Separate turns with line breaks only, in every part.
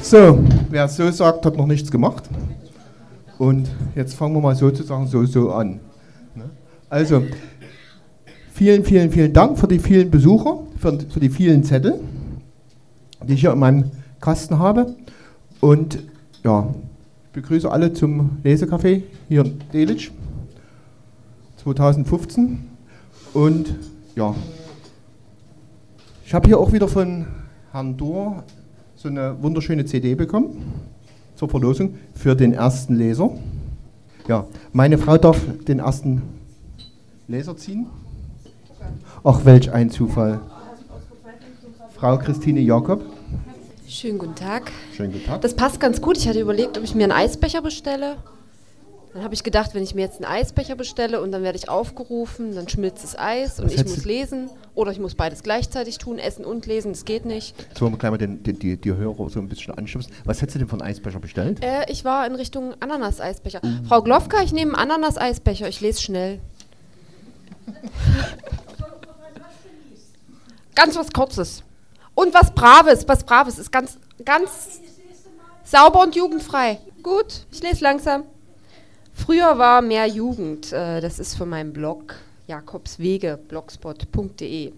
So, wer so sagt, hat noch nichts gemacht. Und jetzt fangen wir mal sozusagen so an. Also, vielen Dank für die vielen Besucher, für die vielen Zettel, die ich hier in meinem Kasten habe. Und ja, ich begrüße alle zum Lesecafé hier in Delitzsch 2015. Und ja, ich habe hier auch wieder von Herrn Dohr so eine wunderschöne CD bekommen zur Verlosung für den ersten Leser. Ja, meine Frau darf den ersten Leser ziehen. Ach, welch ein Zufall. Frau Christine Jakob.
Schönen guten Tag.
Schönen guten Tag.
Das passt ganz gut. Ich hatte überlegt, ob ich mir einen Eisbecher bestelle. Dann habe ich gedacht, wenn ich mir jetzt einen Eisbecher bestelle und dann werde ich aufgerufen, dann schmilzt das Eis und ich muss lesen. Oder ich muss beides gleichzeitig tun, essen und lesen, das geht nicht.
Jetzt wollen wir gleich mal die Hörer so ein bisschen anschubsen. Was hättest du denn von Eisbecher bestellt?
Ich war in Richtung Ananas-Eisbecher. Frau Glofka, ich nehme einen Ananas-Eisbecher, ich lese schnell. Ganz was Kurzes. Und was Braves, ist ganz sauber und jugendfrei. Gut, ich lese langsam. Früher war mehr Jugend, das ist von meinem Blog jakobswege.blogspot.de.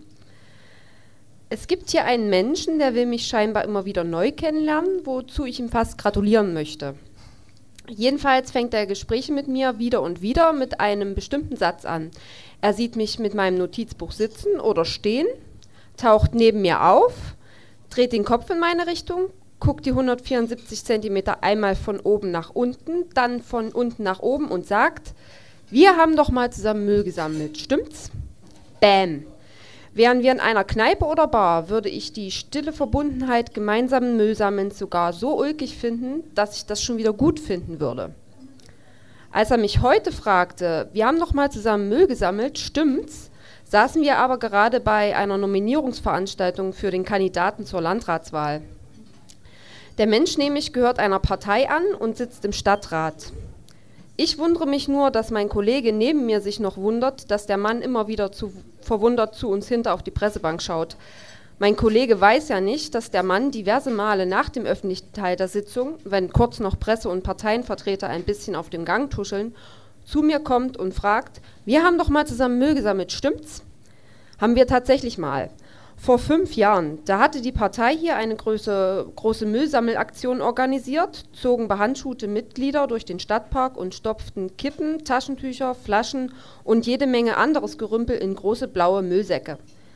Es gibt hier einen Menschen, der will mich scheinbar immer wieder neu kennenlernen, wozu ich ihm fast gratulieren möchte. Jedenfalls fängt er Gespräche mit mir wieder und wieder mit einem bestimmten Satz an. Er sieht mich mit meinem Notizbuch sitzen oder stehen, taucht neben mir auf, dreht den Kopf in meine Richtung, guckt die 174 Zentimeter einmal von oben nach unten, dann von unten nach oben und sagt, wir haben doch mal zusammen Müll gesammelt, stimmt's? Bäm. Wären wir in einer Kneipe oder Bar, würde ich die stille Verbundenheit gemeinsamen Müllsammelns sogar so ulkig finden, dass ich das schon wieder gut finden würde. Als er mich heute fragte, wir haben doch mal zusammen Müll gesammelt, stimmt's? Saßen wir aber gerade bei einer Nominierungsveranstaltung für den Kandidaten zur Landratswahl. Der Mensch nämlich gehört einer Partei an und sitzt im Stadtrat. Ich wundere mich nur, dass mein Kollege neben mir sich noch wundert, dass der Mann immer wieder verwundert zu uns hinter auf die Pressebank schaut. Mein Kollege weiß ja nicht, dass der Mann diverse Male nach dem öffentlichen Teil der Sitzung, wenn kurz noch Presse- und Parteienvertreter ein bisschen auf dem Gang tuscheln, zu mir kommt und fragt, wir haben doch mal zusammen Müll gesammelt, stimmt's? Haben wir tatsächlich mal. Vor 5 Jahren, da hatte die Partei hier eine große Müllsammelaktion organisiert, zogen behandschuhte Mitglieder durch den Stadtpark und stopften Kippen, Taschentücher, Flaschen und jede Menge anderes Gerümpel in große blaue Müllsäcke.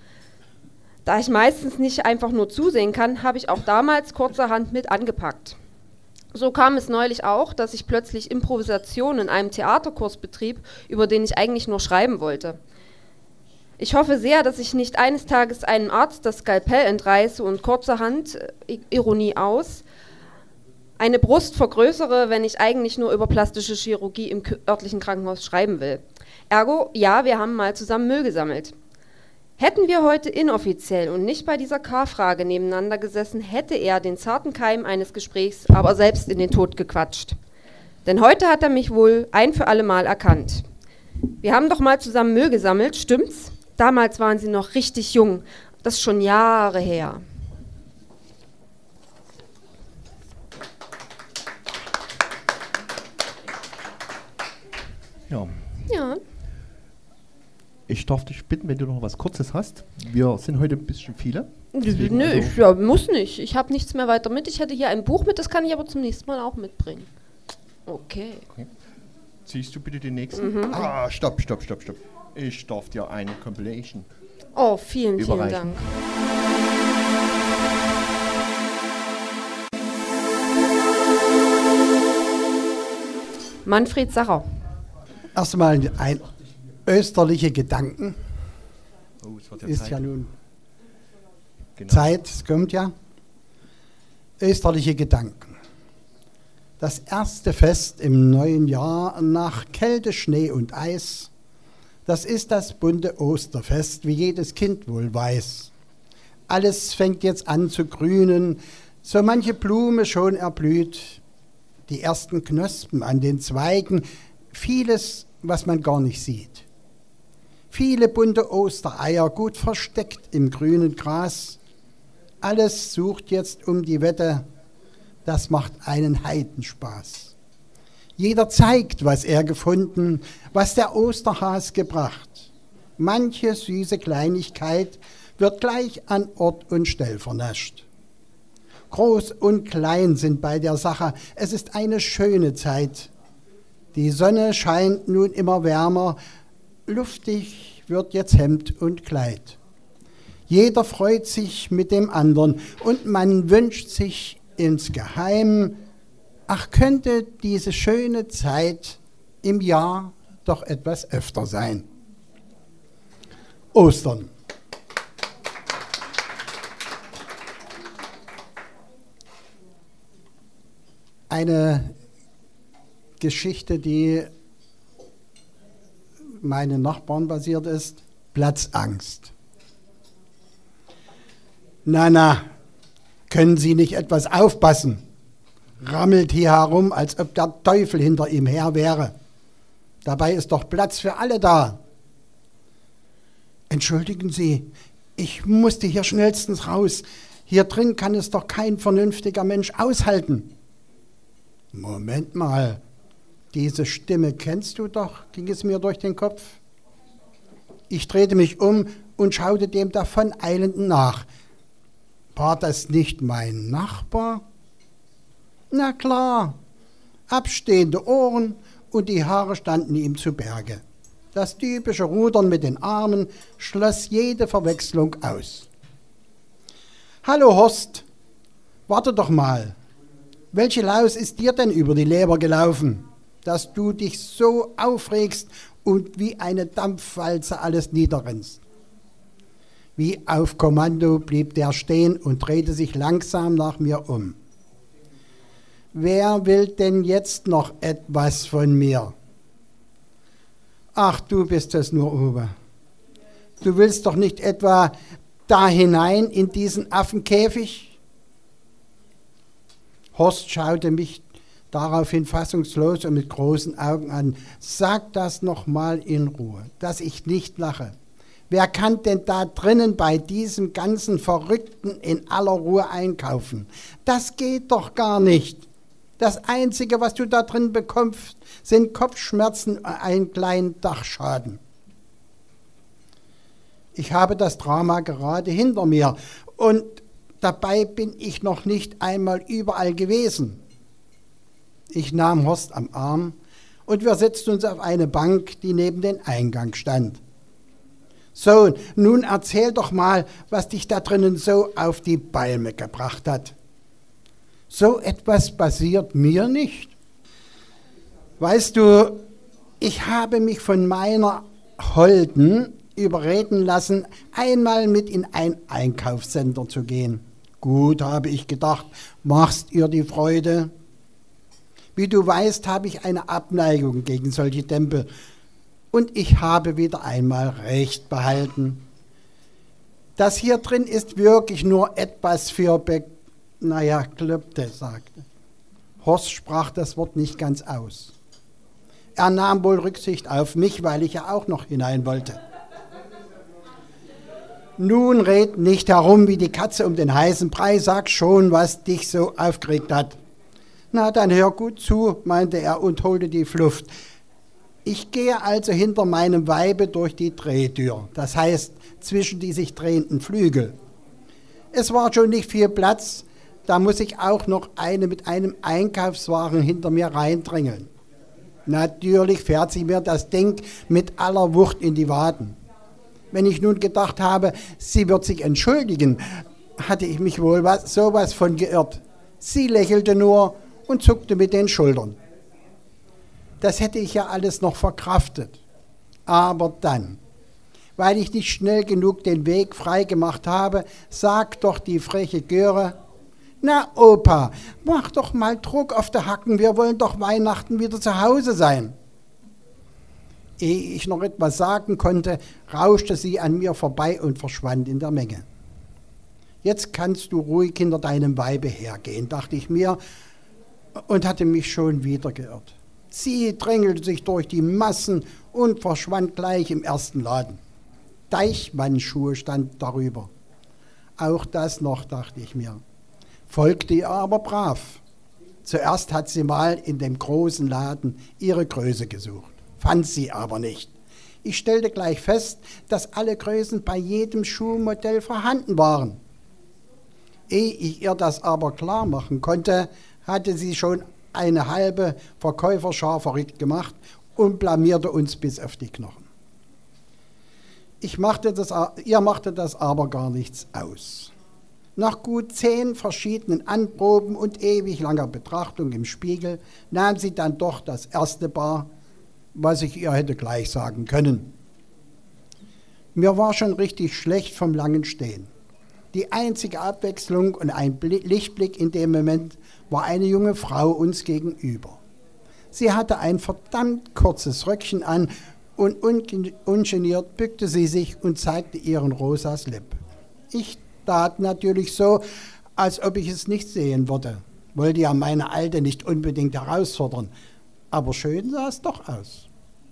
Da ich meistens nicht einfach nur zusehen kann, habe ich auch damals kurzerhand mit angepackt. So kam es neulich auch, dass ich plötzlich Improvisation in einem Theaterkurs betrieb, über den ich eigentlich nur schreiben wollte. Ich hoffe sehr, dass ich nicht eines Tages einem Arzt das Skalpell entreiße und kurzerhand, Ironie aus, eine Brust vergrößere, wenn ich eigentlich nur über plastische Chirurgie im örtlichen Krankenhaus schreiben will. Ergo, ja, wir haben mal zusammen Müll gesammelt. Hätten wir heute inoffiziell und nicht bei dieser K-Frage nebeneinander gesessen, hätte er den zarten Keim eines Gesprächs aber selbst in den Tod gequatscht. Denn heute hat er mich wohl ein für alle Mal erkannt. Wir haben doch mal zusammen Müll gesammelt, stimmt's? Damals waren sie noch richtig jung. Das ist schon Jahre her.
Ja.
Ja.
Ich darf dich bitten, wenn du noch was Kurzes hast. Wir sind heute ein bisschen viele.
Nö, ja, muss nicht. Ich habe nichts mehr weiter mit. Ich hätte hier ein Buch mit, das kann ich aber zum nächsten Mal auch mitbringen. Okay.
Ziehst du bitte den nächsten?
Mhm.
Ah, stopp. Ich darf dir eine Compilation.
Oh, vielen Dank. Manfred Sacher.
Erstmal ein österliche Gedanken.
Oh, es wird ja
Ist
Zeit.
ja nun
Genau.
Zeit, es kommt ja. Österliche Gedanken. Das erste Fest im neuen Jahr nach Kälte, Schnee und Eis, das ist das bunte Osterfest, wie jedes Kind wohl weiß. Alles fängt jetzt an zu grünen, so manche Blume schon erblüht, die ersten Knospen an den Zweigen, vieles, was man gar nicht sieht. Viele bunte Ostereier, gut versteckt im grünen Gras. Alles sucht jetzt um die Wette, das macht einen Heidenspaß. Jeder zeigt, was er gefunden, was der Osterhas gebracht. Manche süße Kleinigkeit wird gleich an Ort und Stell vernascht. Groß und klein sind bei der Sache, es ist eine schöne Zeit. Die Sonne scheint nun immer wärmer, luftig wird jetzt Hemd und Kleid. Jeder freut sich mit dem anderen und man wünscht sich insgeheim, ach, könnte diese schöne Zeit im Jahr doch etwas öfter sein. Ostern. Eine Geschichte, die meinen Nachbarn basiert ist, Platzangst. Na, können Sie nicht etwas aufpassen? Rammelt hier herum, als ob der Teufel hinter ihm her wäre. Dabei ist doch Platz für alle da. Entschuldigen Sie, ich musste hier schnellstens raus. Hier drin kann es doch kein vernünftiger Mensch aushalten. Moment mal, diese Stimme kennst du doch, ging es mir durch den Kopf. Ich drehte mich um und schaute dem Davoneilenden nach. War das nicht mein Nachbar? Na klar, abstehende Ohren und die Haare standen ihm zu Berge. Das typische Rudern mit den Armen schloss jede Verwechslung aus. Hallo Horst, warte doch mal. Welche Laus ist dir denn über die Leber gelaufen, dass du dich so aufregst und wie eine Dampfwalze alles niederrennst? Wie auf Kommando blieb der stehen und drehte sich langsam nach mir um. Wer will denn jetzt noch etwas von mir? Ach, du bist es nur, Uwe. Du willst doch nicht etwa da hinein in diesen Affenkäfig? Horst schaute mich daraufhin fassungslos und mit großen Augen an. Sag das noch mal in Ruhe, dass ich nicht lache. Wer kann denn da drinnen bei diesem ganzen Verrückten in aller Ruhe einkaufen? Das geht doch gar nicht. Das Einzige, was du da drin bekommst, sind Kopfschmerzen und einen kleinen Dachschaden. Ich habe das Drama gerade hinter mir und dabei bin ich noch nicht einmal überall gewesen. Ich nahm Horst am Arm und wir setzten uns auf eine Bank, die neben dem Eingang stand. So, nun erzähl doch mal, was dich da drinnen so auf die Palme gebracht hat. So etwas passiert mir nicht. Weißt du, ich habe mich von meiner Holden überreden lassen, einmal mit in ein Einkaufscenter zu gehen. Gut, habe ich gedacht, machst ihr die Freude? Wie du weißt, habe ich eine Abneigung gegen solche Tempel. Und ich habe wieder einmal Recht behalten. Das hier drin ist wirklich nur etwas für Klöpte, sagte. Horst sprach das Wort nicht ganz aus. Er nahm wohl Rücksicht auf mich, weil ich ja auch noch hinein wollte. Nun red nicht herum wie die Katze um den heißen Brei, sag schon, was dich so aufgeregt hat. Na, dann hör gut zu, meinte er und holte die Flucht. Ich gehe also hinter meinem Weibe durch die Drehtür, das heißt zwischen die sich drehenden Flügel. Es war schon nicht viel Platz, da muss ich auch noch eine mit einem Einkaufswagen hinter mir reindrängeln. Natürlich fährt sie mir das Ding mit aller Wucht in die Waden. Wenn ich nun gedacht habe, sie wird sich entschuldigen, hatte ich mich wohl sowas von geirrt. Sie lächelte nur und zuckte mit den Schultern. Das hätte ich ja alles noch verkraftet. Aber dann, weil ich nicht schnell genug den Weg freigemacht habe, sagt doch die freche Göre: Na Opa, mach doch mal Druck auf die Hacken, wir wollen doch Weihnachten wieder zu Hause sein. Ehe ich noch etwas sagen konnte, rauschte sie an mir vorbei und verschwand in der Menge. Jetzt kannst du ruhig hinter deinem Weibe hergehen, dachte ich mir und hatte mich schon wieder geirrt. Sie drängelte sich durch die Massen und verschwand gleich im ersten Laden. Deichmannschuhe stand darüber. Auch das noch, dachte ich mir. Folgte ihr aber brav. Zuerst hat sie mal in dem großen Laden ihre Größe gesucht, fand sie aber nicht. Ich stellte gleich fest, dass alle Größen bei jedem Schuhmodell vorhanden waren. Ehe ich ihr das aber klar machen konnte, hatte sie schon eine halbe Verkäuferschar verrückt gemacht und blamierte uns bis auf die Knochen. Ihr machte das aber gar nichts aus. Nach gut 10 verschiedenen Anproben und ewig langer Betrachtung im Spiegel nahm sie dann doch das erste Paar, was ich ihr hätte gleich sagen können. Mir war schon richtig schlecht vom langen Stehen. Die einzige Abwechslung und ein Lichtblick in dem Moment war eine junge Frau uns gegenüber. Sie hatte ein verdammt kurzes Röckchen an und ungeniert bückte sie sich und zeigte ihren rosa Slip. Ich tat natürlich so, als ob ich es nicht sehen würde. Wollte ja meine Alte nicht unbedingt herausfordern, aber schön sah es doch aus.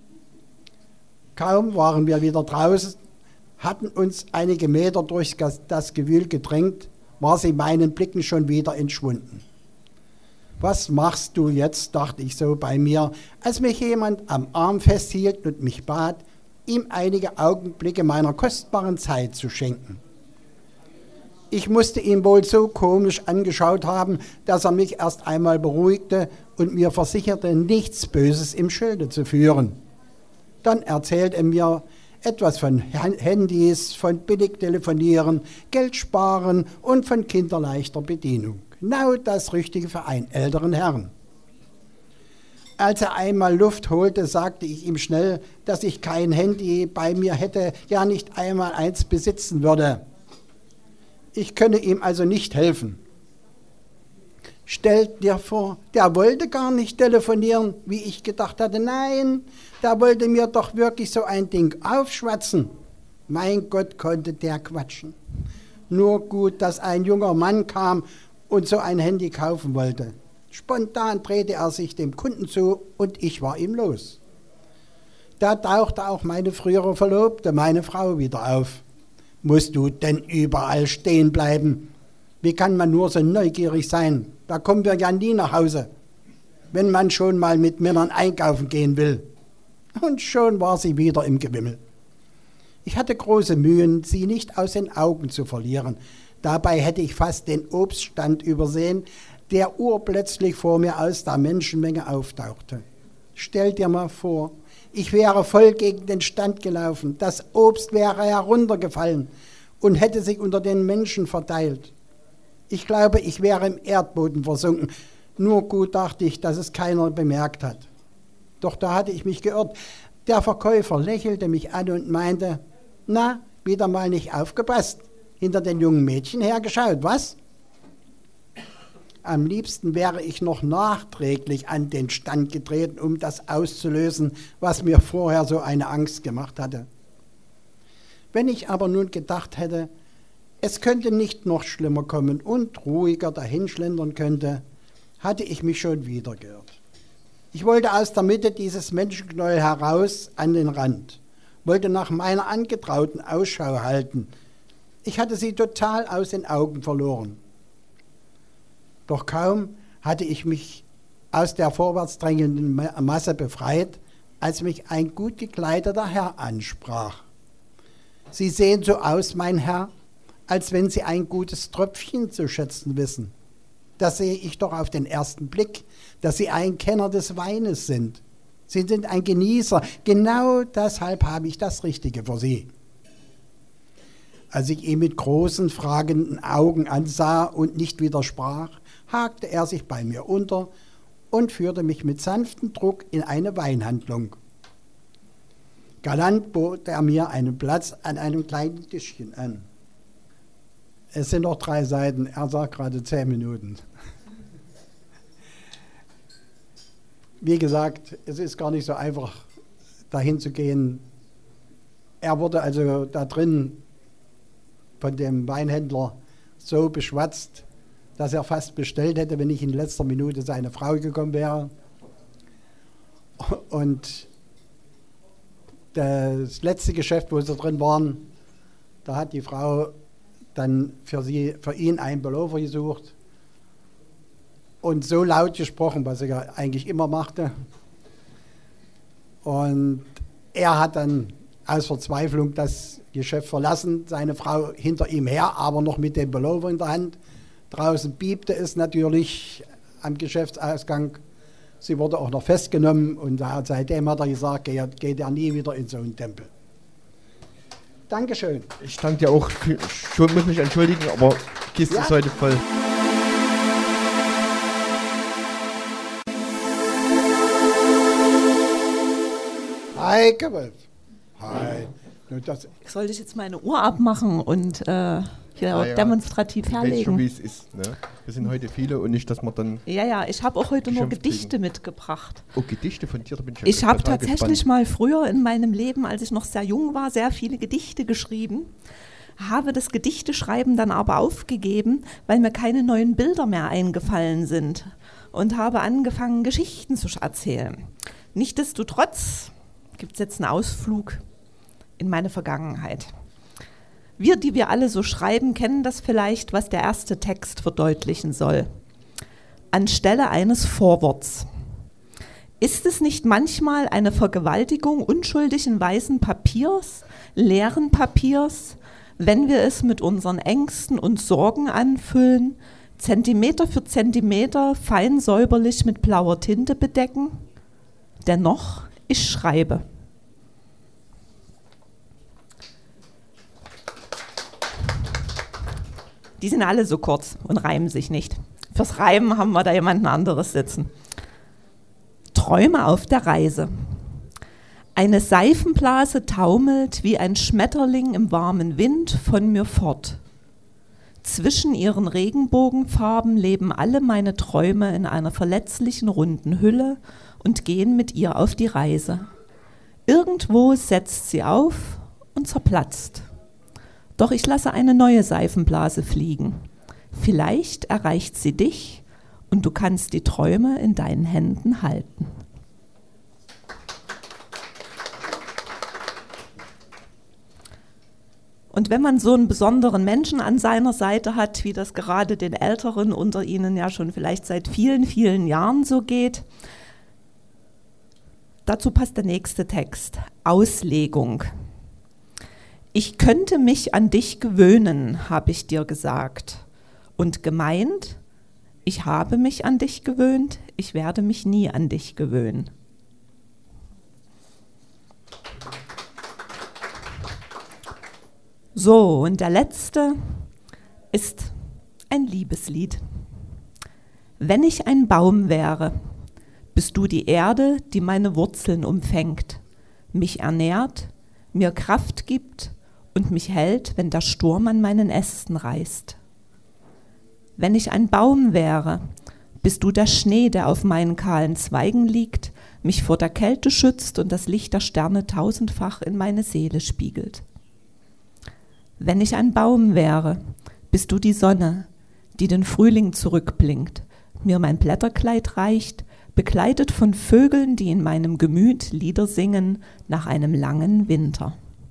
Kaum waren wir wieder draußen, hatten uns einige Meter durch das Gewühl gedrängt, war sie meinen Blicken schon wieder entschwunden. Was machst du jetzt, dachte ich so bei mir, als mich jemand am Arm festhielt und mich bat, ihm einige Augenblicke meiner kostbaren Zeit zu schenken. Ich musste ihn wohl so komisch angeschaut haben, dass er mich erst einmal beruhigte und mir versicherte, nichts Böses im Schilde zu führen. Dann erzählte er mir etwas von Handys, von Billigtelefonieren, Geld sparen und von kinderleichter Bedienung. Genau das Richtige für einen älteren Herrn. Als er einmal Luft holte, sagte ich ihm schnell, dass ich kein Handy bei mir hätte, ja nicht einmal eins besitzen würde. Ich könne ihm also nicht helfen. Stellt dir vor, der wollte gar nicht telefonieren, wie ich gedacht hatte. Nein, der wollte mir doch wirklich so ein Ding aufschwatzen. Mein Gott, konnte der quatschen. Nur gut, dass ein junger Mann kam und so ein Handy kaufen wollte. Spontan drehte er sich dem Kunden zu und ich war ihm los. Da tauchte auch meine frühere Verlobte, meine Frau, wieder auf. Musst du denn überall stehen bleiben? Wie kann man nur so neugierig sein? Da kommen wir ja nie nach Hause, wenn man schon mal mit Männern einkaufen gehen will. Und schon war sie wieder im Gewimmel. Ich hatte große Mühen, sie nicht aus den Augen zu verlieren. Dabei hätte ich fast den Obststand übersehen, der urplötzlich vor mir aus der Menschenmenge auftauchte. Stell dir mal vor, ich wäre voll gegen den Stand gelaufen, das Obst wäre heruntergefallen und hätte sich unter den Menschen verteilt. Ich glaube, ich wäre im Erdboden versunken. Nur gut dachte ich, dass es keiner bemerkt hat. Doch da hatte ich mich geirrt. Der Verkäufer lächelte mich an und meinte, na, wieder mal nicht aufgepasst, hinter den jungen Mädchen hergeschaut, was? Am liebsten wäre ich noch nachträglich an den Stand getreten, um das auszulösen, was mir vorher so eine Angst gemacht hatte. Wenn ich aber nun gedacht hätte, es könnte nicht noch schlimmer kommen und ruhiger dahinschlendern könnte, hatte ich mich schon wieder geirrt. Ich wollte aus der Mitte dieses Menschenknäuel heraus an den Rand, wollte nach meiner Angetrauten Ausschau halten. Ich hatte sie total aus den Augen verloren. Doch kaum hatte ich mich aus der vorwärts drängenden Masse befreit, als mich ein gut gekleideter Herr ansprach. Sie sehen so aus, mein Herr, als wenn Sie ein gutes Tröpfchen zu schätzen wissen. Das sehe ich doch auf den ersten Blick, dass Sie ein Kenner des Weines sind. Sie sind ein Genießer. Genau deshalb habe ich das Richtige für Sie. Als ich ihn mit großen, fragenden Augen ansah und nicht widersprach, hakte er sich bei mir unter und führte mich mit sanftem Druck in eine Weinhandlung. Galant bot er mir einen Platz an einem kleinen Tischchen an. Es sind noch 3 Seiten, er sagt gerade 10 Minuten. Wie gesagt, es ist gar nicht so einfach, dahin zu gehen. Er wurde also da drin von dem Weinhändler so beschwatzt, dass er fast bestellt hätte, wenn nicht in letzter Minute seine Frau gekommen wäre. Und das letzte Geschäft, wo sie drin waren, da hat die Frau dann für ihn einen Pullover gesucht. und so laut gesprochen, was er ja eigentlich immer machte. Und er hat dann aus Verzweiflung das Geschäft verlassen, seine Frau hinter ihm her, aber noch mit dem Pullover in der Hand. Draußen piepte es natürlich am Geschäftsausgang. Sie wurde auch noch festgenommen und seitdem hat er gesagt, geht er nie wieder in so einen Tempel. Dankeschön.
Ich danke dir auch. Schon muss mich entschuldigen, aber Kiste ist heute voll.
Hi, Gewölf. Hi.
Sollte ich jetzt meine Uhr abmachen und hier demonstrativ herlegen?
Ich weiß schon, wie es ist. Ne? Wir sind heute viele und nicht, dass man dann...
Ja, ich habe auch heute nur Gedichte mitgebracht.
Oh, Gedichte von dir? Da bin
ich habe tatsächlich mal früher in meinem Leben, als ich noch sehr jung war, sehr viele Gedichte geschrieben. Habe das Gedichteschreiben dann aber aufgegeben, weil mir keine neuen Bilder mehr eingefallen sind. Und habe angefangen, Geschichten zu erzählen. Nichtsdestotrotz gibt es jetzt einen Ausflug in meine Vergangenheit. Wir, die wir alle so schreiben, kennen das vielleicht, was der erste Text verdeutlichen soll. Anstelle eines Vorworts. Ist es nicht manchmal eine Vergewaltigung unschuldigen weißen Papiers, leeren Papiers, wenn wir es mit unseren Ängsten und Sorgen anfüllen, Zentimeter für Zentimeter fein säuberlich mit blauer Tinte bedecken? Dennoch, ich schreibe. Die sind alle so kurz und reimen sich nicht. Fürs Reimen haben wir da jemanden anderes sitzen. Träume auf der Reise. Eine Seifenblase taumelt wie ein Schmetterling im warmen Wind von mir fort. Zwischen ihren Regenbogenfarben leben alle meine Träume in einer verletzlichen runden Hülle und gehen mit ihr auf die Reise. Irgendwo setzt sie auf und zerplatzt. Doch ich lasse eine neue Seifenblase fliegen. Vielleicht erreicht sie dich und du kannst die Träume in deinen Händen halten. Und wenn man so einen besonderen Menschen an seiner Seite hat, wie das gerade den Älteren unter Ihnen ja schon vielleicht seit vielen, vielen Jahren so geht, dazu passt der nächste Text, Auslegung. Ich könnte mich an dich gewöhnen, habe ich dir gesagt. Und gemeint, ich habe mich an dich gewöhnt, ich werde mich nie an dich gewöhnen. So, und der letzte ist ein Liebeslied. Wenn ich ein Baum wäre, bist du die Erde, die meine Wurzeln umfängt, mich ernährt, mir Kraft gibt und mich hält, wenn der Sturm an meinen Ästen reißt. Wenn ich ein Baum wäre, bist du der Schnee, der auf meinen kahlen Zweigen liegt, mich vor der Kälte schützt und das Licht der Sterne tausendfach in meine Seele spiegelt. Wenn ich ein Baum wäre, bist du die Sonne, die den Frühling zurückblinkt, mir mein Blätterkleid reicht, begleitet von Vögeln, die in meinem Gemüt Lieder singen nach einem langen Winter.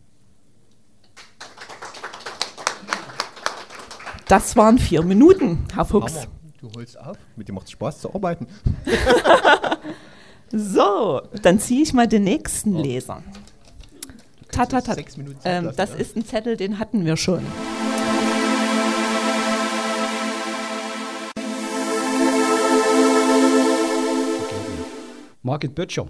Das waren 4 Minuten, Herr Fuchs.
Hammer. Du holst auf, mit dir macht es Spaß zu arbeiten.
So, dann ziehe ich mal den nächsten Leser. Das ist ein Zettel, den hatten wir schon.
Margit Böttcher.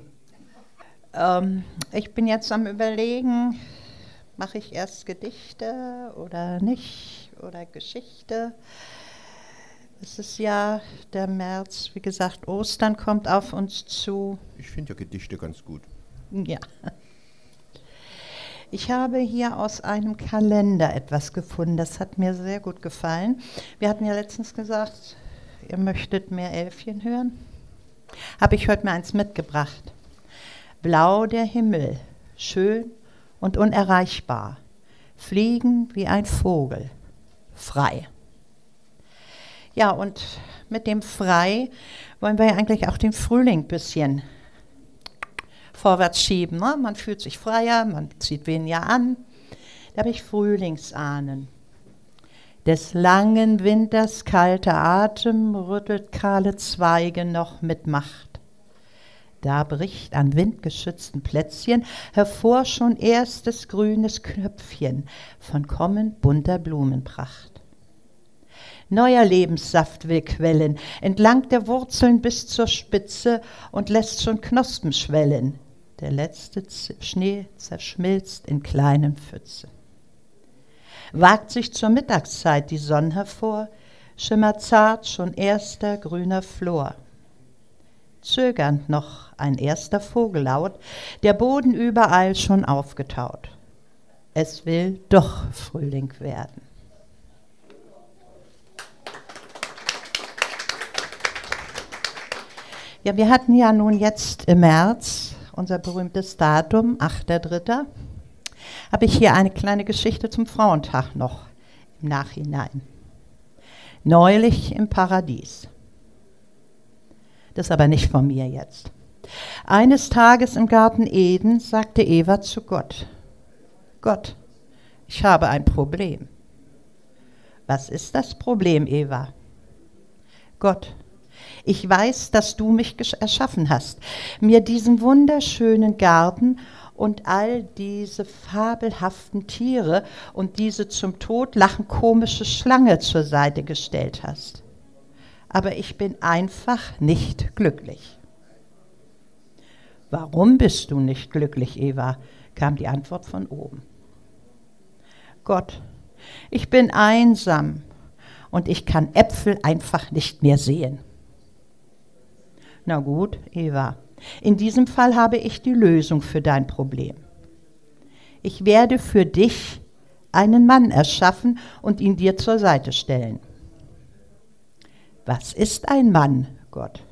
Ich bin jetzt am Überlegen, mache ich erst Gedichte oder nicht oder Geschichte. Es ist ja der März, wie gesagt, Ostern kommt auf uns zu.
Ich finde ja Gedichte ganz gut.
Ja. Ich habe hier aus einem Kalender etwas gefunden, das hat mir sehr gut gefallen. Wir hatten ja letztens gesagt, ihr möchtet mehr Elfchen hören. Habe ich heute mal eins mitgebracht. Blau der Himmel, schön und unerreichbar, fliegen wie ein Vogel, frei. Ja, und mit dem Frei wollen wir ja eigentlich auch den Frühling ein bisschen vorwärts schieben. Ne? Man fühlt sich freier, man zieht weniger an. Da habe ich Frühlingsahnen. Des langen Winters kalter Atem rüttelt kahle Zweige noch mit Macht. Da bricht an windgeschützten Plätzchen hervor schon erstes grünes Knöpfchen von kommend bunter Blumenpracht. Neuer Lebenssaft will quellen, entlang der Wurzeln bis zur Spitze und lässt schon Knospen schwellen. Der letzte Schnee zerschmilzt in kleinen Pfützen. Wagt sich zur Mittagszeit die Sonne hervor, schimmert zart schon erster grüner Flor. Zögernd noch ein erster Vogellaut, der Boden überall schon aufgetaut. Es will doch Frühling werden. Ja, wir hatten ja nun jetzt im März unser berühmtes Datum, 8.3. Habe ich hier eine kleine Geschichte zum Frauentag noch im Nachhinein. Neulich im Paradies. Das ist aber nicht von mir jetzt. Eines Tages im Garten Eden sagte Eva zu Gott: Gott, ich habe ein Problem. Was ist das Problem, Eva? Gott, ich weiß, dass du mich erschaffen hast, mir diesen wunderschönen Garten und all diese fabelhaften Tiere und diese zum Todlachen komische Schlange zur Seite gestellt hast. Aber ich bin einfach nicht glücklich. Warum bist du nicht glücklich, Eva? Kam die Antwort von oben. Gott, ich bin einsam und ich kann Äpfel einfach nicht mehr sehen. Na gut, Eva, in diesem Fall habe ich die Lösung für dein Problem. Ich werde für dich einen Mann erschaffen und ihn dir zur Seite stellen. Was ist ein Mann, Gott?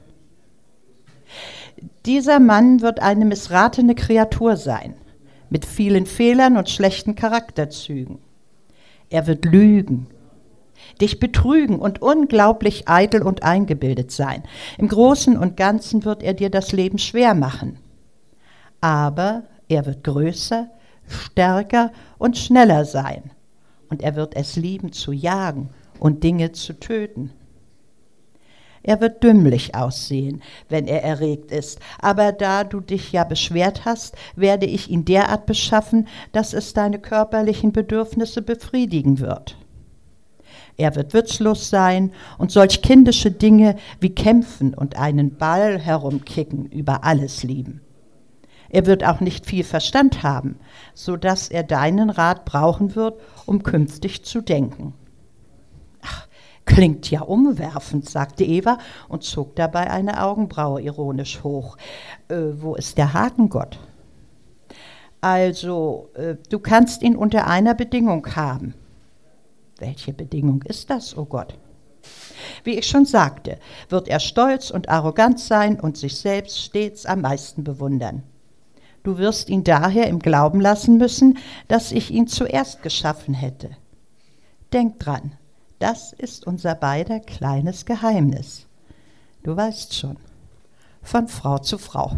Dieser Mann wird eine missratene Kreatur sein, mit vielen Fehlern und schlechten Charakterzügen. Er wird lügen, dich betrügen und unglaublich eitel und eingebildet sein. Im Großen und Ganzen wird er dir das Leben schwer machen. Aber er wird größer, stärker und schneller sein. Und er wird es lieben zu jagen und Dinge zu töten. Er wird dümmlich aussehen, wenn er erregt ist, aber da du dich ja beschwert hast, werde ich ihn derart beschaffen, dass es deine körperlichen Bedürfnisse befriedigen wird. Er wird witzlos sein und solch kindische Dinge wie kämpfen und einen Ball herumkicken über alles lieben. Er wird auch nicht viel Verstand haben, so dass er deinen Rat brauchen wird, um künftig zu denken. Ach, klingt ja umwerfend, sagte Eva und zog dabei eine Augenbraue ironisch hoch. Wo ist der Haken, Gott? Also, du kannst ihn unter einer Bedingung haben. Welche Bedingung ist das, oh Gott? Wie ich schon sagte, wird er stolz und arrogant sein und sich selbst stets am meisten bewundern. Du wirst ihn daher im Glauben lassen müssen, dass ich ihn zuerst geschaffen hätte. Denk dran, das ist unser beider kleines Geheimnis. Du weißt schon, von Frau zu Frau.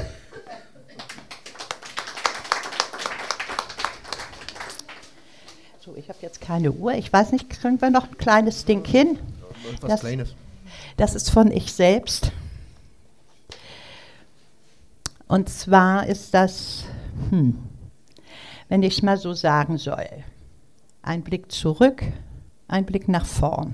So, ich habe jetzt keine Uhr. Ich weiß nicht, kriegen wir noch ein kleines Ding hin?
Was Kleines.
Das ist von ich selbst. Und zwar ist das, wenn ich es mal so sagen soll, ein Blick zurück, ein Blick nach vorn.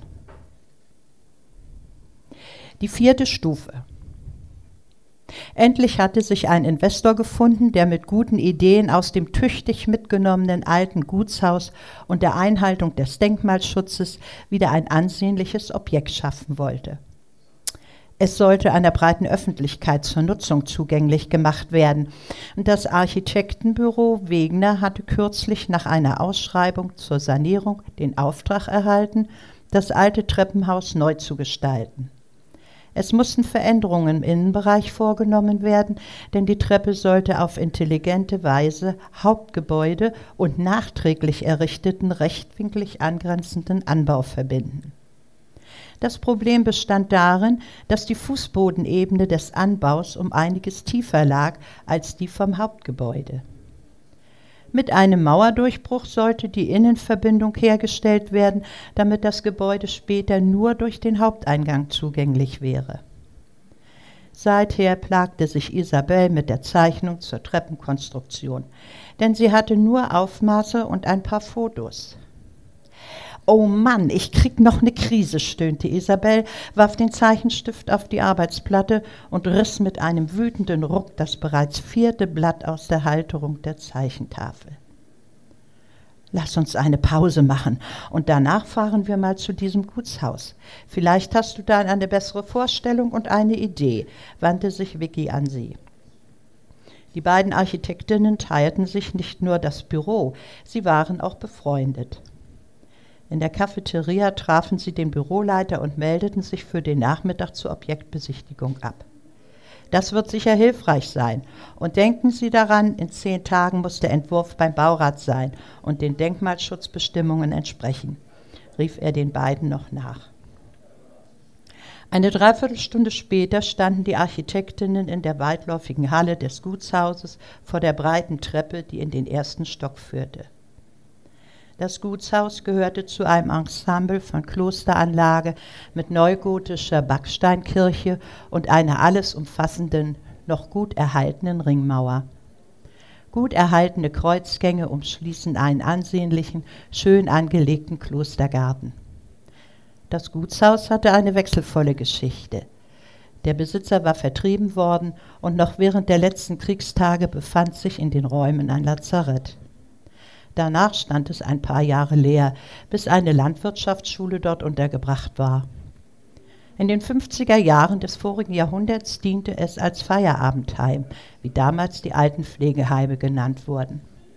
Die 4. Stufe. Endlich hatte sich ein Investor gefunden, der mit guten Ideen aus dem tüchtig mitgenommenen alten Gutshaus und der Einhaltung des Denkmalschutzes wieder ein ansehnliches Objekt schaffen wollte. Es sollte einer breiten Öffentlichkeit zur Nutzung zugänglich gemacht werden. Und das Architektenbüro Wegener hatte kürzlich nach einer Ausschreibung zur Sanierung den Auftrag erhalten, das alte Treppenhaus neu zu gestalten. Es mussten Veränderungen im Innenbereich vorgenommen werden, denn die Treppe sollte auf intelligente Weise Hauptgebäude und nachträglich errichteten rechtwinklig angrenzenden Anbau verbinden. Das Problem bestand darin, dass die Fußbodenebene des Anbaus um einiges tiefer lag als die vom Hauptgebäude. Mit einem Mauerdurchbruch sollte die Innenverbindung hergestellt werden, damit das Gebäude später nur durch den Haupteingang zugänglich wäre. Seither plagte sich Isabel mit der Zeichnung zur Treppenkonstruktion, denn sie hatte nur Aufmaße und ein paar Fotos. »Oh Mann, ich krieg noch eine Krise«, stöhnte Isabel, warf den Zeichenstift auf die Arbeitsplatte und riss mit einem wütenden Ruck das bereits 4. Blatt aus der Halterung der Zeichentafel. »Lass uns eine Pause machen und danach fahren wir mal zu diesem Gutshaus. Vielleicht hast du dann eine bessere Vorstellung und eine Idee«, wandte sich Vicky an sie. Die beiden Architektinnen teilten sich nicht nur das Büro, sie waren auch befreundet. In der Cafeteria trafen sie den Büroleiter und meldeten sich für den Nachmittag zur Objektbesichtigung ab. Das wird sicher hilfreich sein. Und denken Sie daran, in 10 Tagen muss der Entwurf beim Baurat sein und den Denkmalschutzbestimmungen entsprechen, rief er den beiden noch nach. Eine Dreiviertelstunde später standen die Architektinnen in der weitläufigen Halle des Gutshauses vor der breiten Treppe, die in den 1. Stock führte. Das Gutshaus gehörte zu einem Ensemble von Klosteranlage mit neugotischer Backsteinkirche und einer alles umfassenden, noch gut erhaltenen Ringmauer. Gut erhaltene Kreuzgänge umschließen einen ansehnlichen, schön angelegten Klostergarten. Das Gutshaus hatte eine wechselvolle Geschichte. Der Besitzer war vertrieben worden und noch während der letzten Kriegstage befand sich in den Räumen ein Lazarett. Danach stand es ein paar Jahre leer, bis eine Landwirtschaftsschule dort untergebracht war. In den 50er Jahren des vorigen Jahrhunderts diente es als Feierabendheim, wie damals die Altenpflegeheime genannt wurden.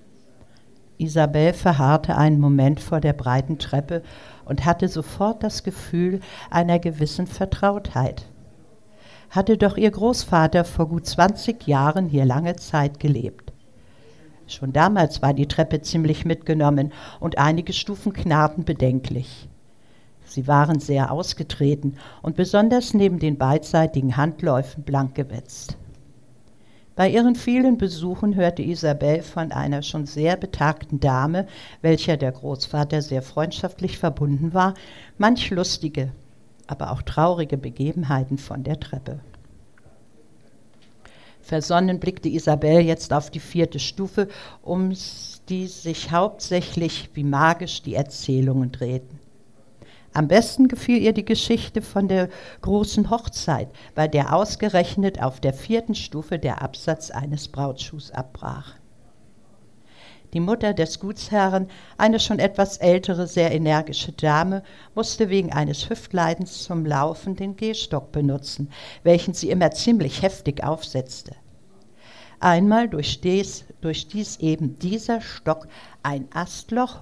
Isabel verharrte einen Moment vor der breiten Treppe und hatte sofort das Gefühl einer gewissen Vertrautheit. Hatte doch ihr Großvater vor gut 20 Jahren hier lange Zeit gelebt. Schon damals war die Treppe ziemlich mitgenommen und einige Stufen knarrten bedenklich. Sie waren sehr ausgetreten und besonders neben den beidseitigen Handläufen blank gewetzt. Bei ihren vielen Besuchen hörte Isabel von einer schon sehr betagten Dame, welcher der Großvater sehr freundschaftlich verbunden war, manch lustige, aber auch traurige Begebenheiten von der Treppe. Versonnen blickte Isabel jetzt auf die 4. Stufe, um die sich hauptsächlich wie magisch die Erzählungen drehten. Am besten gefiel ihr die Geschichte von der großen Hochzeit, bei der ausgerechnet auf der 4. Stufe der Absatz eines Brautschuhs abbrach. Die Mutter des Gutsherren, eine schon etwas ältere, sehr energische Dame, musste wegen eines Hüftleidens zum Laufen den Gehstock benutzen, welchen sie immer ziemlich heftig aufsetzte. Einmal durchstieß eben dieser Stock ein Astloch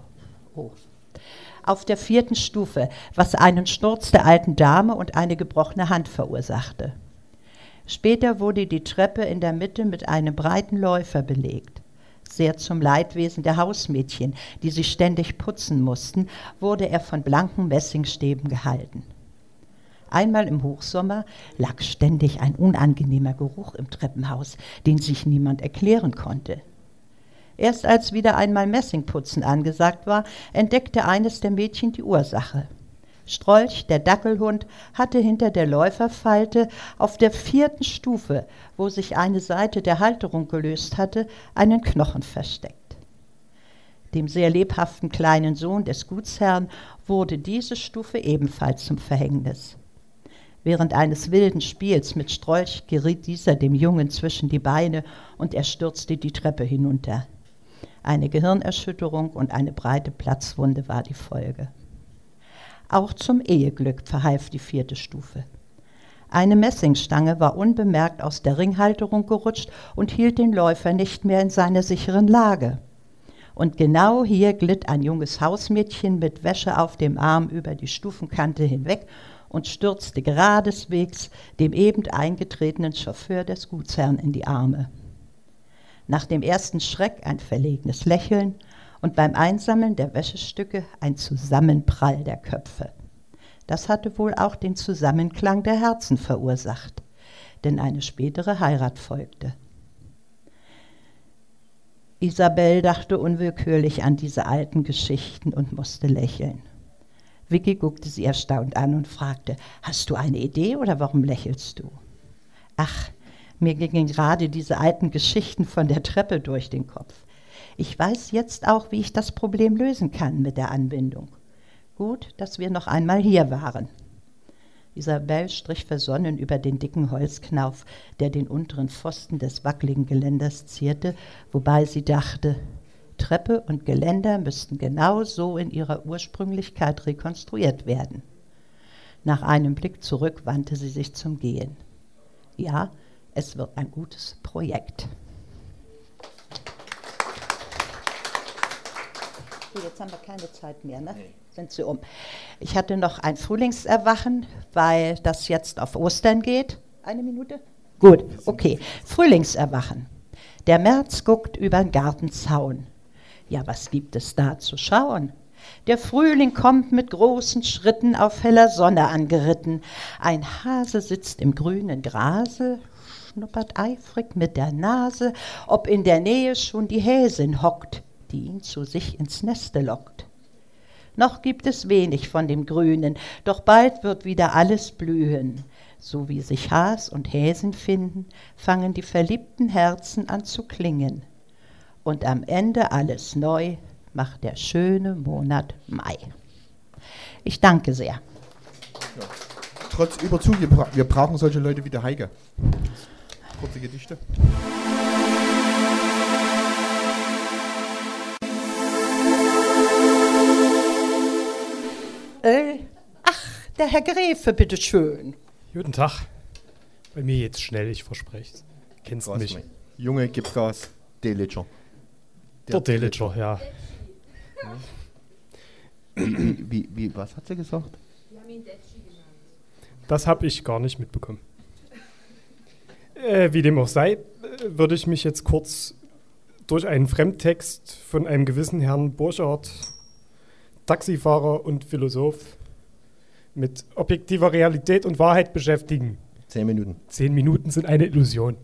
auf der 4. Stufe, was einen Sturz der alten Dame und eine gebrochene Hand verursachte. Später wurde die Treppe in der Mitte mit einem breiten Läufer belegt. Sehr zum Leidwesen der Hausmädchen, die sich ständig putzen mussten, wurde er von blanken Messingstäben gehalten. Einmal im Hochsommer lag ständig ein unangenehmer Geruch im Treppenhaus, den sich niemand erklären konnte. Erst als wieder einmal Messingputzen angesagt war, entdeckte eines der Mädchen die Ursache. Strolch, der Dackelhund, hatte hinter der Läuferfalte auf der 4. Stufe, wo sich eine Seite der Halterung gelöst hatte, einen Knochen versteckt. Dem sehr lebhaften kleinen Sohn des Gutsherrn wurde diese Stufe ebenfalls zum Verhängnis. Während eines wilden Spiels mit Strolch geriet dieser dem Jungen zwischen die Beine und er stürzte die Treppe hinunter. Eine Gehirnerschütterung und eine breite Platzwunde war die Folge. Auch zum Eheglück verhalf die 4. Stufe. Eine Messingstange war unbemerkt aus der Ringhalterung gerutscht und hielt den Läufer nicht mehr in seiner sicheren Lage. Und genau hier glitt ein junges Hausmädchen mit Wäsche auf dem Arm über die Stufenkante hinweg und stürzte geradeswegs dem eben eingetretenen Chauffeur des Gutsherrn in die Arme. Nach dem ersten Schreck ein verlegenes Lächeln und beim Einsammeln der Wäschestücke ein Zusammenprall der Köpfe. Das hatte wohl auch den Zusammenklang der Herzen verursacht, denn eine spätere Heirat folgte. Isabel dachte unwillkürlich an diese alten Geschichten und musste lächeln. Vicky guckte sie erstaunt an und fragte, hast du eine Idee oder warum lächelst du? Ach, mir gingen gerade diese alten Geschichten von der Treppe durch den Kopf. Ich weiß jetzt auch, wie ich das Problem lösen kann mit der Anbindung. Gut, dass wir noch einmal hier waren. Isabel strich versonnen über den dicken Holzknauf, der den unteren Pfosten des wackeligen Geländers zierte, wobei sie dachte, Treppe und Geländer müssten genau so in ihrer Ursprünglichkeit rekonstruiert werden. Nach einem Blick zurück wandte sie sich zum Gehen. Ja, es wird ein gutes Projekt. So, jetzt haben wir keine Zeit mehr, ne? Sind Sie um. Ich hatte noch ein Frühlingserwachen, weil das jetzt auf Ostern geht. Eine Minute? Gut, okay. Frühlingserwachen. Der März guckt über den Gartenzaun. Ja, was gibt es da zu schauen? Der Frühling kommt mit großen Schritten auf heller Sonne angeritten. Ein Hase sitzt im grünen Grase, schnuppert eifrig mit der Nase, ob in der Nähe schon die Häsin hockt, die ihn zu sich ins Neste lockt. Noch gibt es wenig von dem Grünen, doch bald wird wieder alles blühen. So wie sich Has und Häsin finden, fangen die verliebten Herzen an zu klingen. Und am Ende alles neu macht der schöne Monat Mai. Ich danke sehr.
Ja. Trotz Überzug, wir brauchen solche Leute wie der Heike. Kurze Gedichte.
Der Herr Gräfe, bitteschön.
Guten Tag. Bei mir jetzt schnell, ich verspreche es. Kennst du mich?
Junge, gib Gas. Deliger.
Der Deliger, ja.
Was hat sie gesagt?
Wir haben ihn Detschi genannt.
Das habe ich gar nicht mitbekommen. Wie dem auch sei, würde ich mich jetzt kurz durch einen Fremdtext von einem gewissen Herrn Burchard, Taxifahrer und Philosoph, mit objektiver Realität und Wahrheit beschäftigen.
10 Minuten.
10 Minuten sind eine Illusion.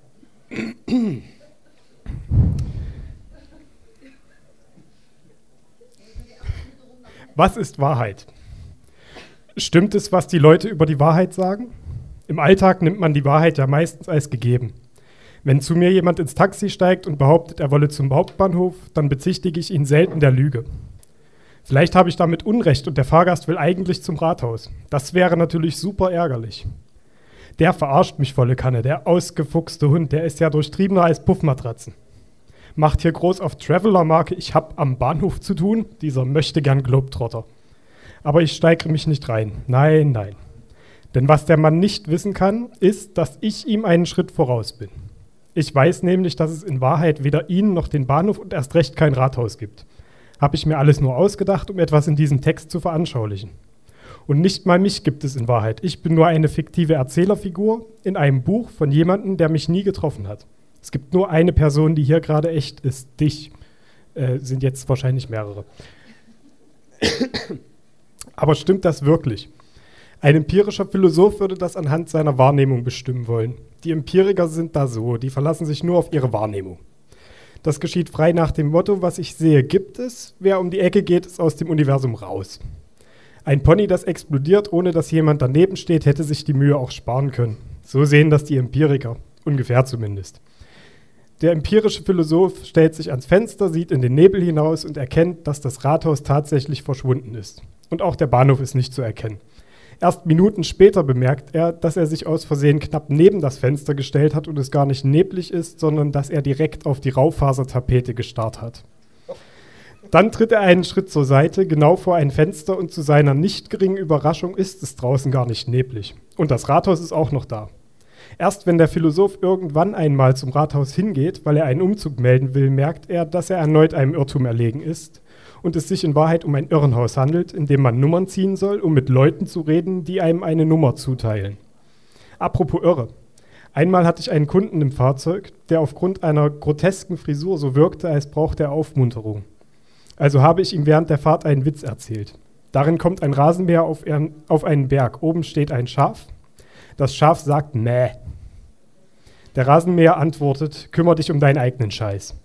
Was ist Wahrheit? Stimmt es, was die Leute über die Wahrheit sagen? Im Alltag nimmt man die Wahrheit ja meistens als gegeben. Wenn zu mir jemand ins Taxi steigt und behauptet, er wolle zum Hauptbahnhof, dann bezichtige ich ihn selten der Lüge. Vielleicht habe ich damit Unrecht und der Fahrgast will eigentlich zum Rathaus. Das wäre natürlich super ärgerlich. Der verarscht mich volle Kanne, der ausgefuchste Hund, der ist ja durchtriebener als Puffmatratzen. Macht hier groß auf Traveler-Marke, ich hab am Bahnhof zu tun, dieser möchte gern Globetrotter. Aber ich steigere mich nicht rein. Nein, nein. Denn was der Mann nicht wissen kann, ist, dass ich ihm einen Schritt voraus bin. Ich weiß nämlich, dass es in Wahrheit weder ihn noch den Bahnhof und erst recht kein Rathaus gibt. Habe ich mir alles nur ausgedacht, um etwas in diesem Text zu veranschaulichen. Und nicht mal mich gibt es in Wahrheit. Ich bin nur eine fiktive Erzählerfigur in einem Buch von jemandem, der mich nie getroffen hat. Es gibt nur eine Person, die hier gerade echt ist, dich. Sind jetzt wahrscheinlich mehrere. Aber stimmt das wirklich? Ein empirischer Philosoph würde das anhand seiner Wahrnehmung bestimmen wollen. Die Empiriker sind da so, die verlassen sich nur auf ihre Wahrnehmung. Das geschieht frei nach dem Motto, was ich sehe, gibt es. Wer um die Ecke geht, ist aus dem Universum raus. Ein Pony, das explodiert, ohne dass jemand daneben steht, hätte sich die Mühe auch sparen können. So sehen das die Empiriker, ungefähr zumindest. Der empirische Philosoph stellt sich ans Fenster, sieht in den Nebel hinaus und erkennt, dass das Rathaus tatsächlich verschwunden ist. Und auch der Bahnhof ist nicht zu erkennen. Erst Minuten später bemerkt er, dass er sich aus Versehen knapp neben das Fenster gestellt hat und es gar nicht neblig ist, sondern dass er direkt auf die Raufasertapete gestarrt hat. Dann tritt er einen Schritt zur Seite, genau vor ein Fenster, und zu seiner nicht geringen Überraschung ist es draußen gar nicht neblig. Und das Rathaus ist auch noch da. Erst wenn der Philosoph irgendwann einmal zum Rathaus hingeht, weil er einen Umzug melden will, merkt er, dass er erneut einem Irrtum erlegen ist und es sich in Wahrheit um ein Irrenhaus handelt, in dem man Nummern ziehen soll, um mit Leuten zu reden, die einem eine Nummer zuteilen. Apropos Irre. Einmal hatte ich einen Kunden im Fahrzeug, der aufgrund einer grotesken Frisur so wirkte, als brauchte er Aufmunterung. Also habe ich ihm während der Fahrt einen Witz erzählt. Darin kommt ein Rasenmäher auf einen Berg. Oben steht ein Schaf. Das Schaf sagt Mäh. Der Rasenmäher antwortet, kümmere dich um deinen eigenen Scheiß.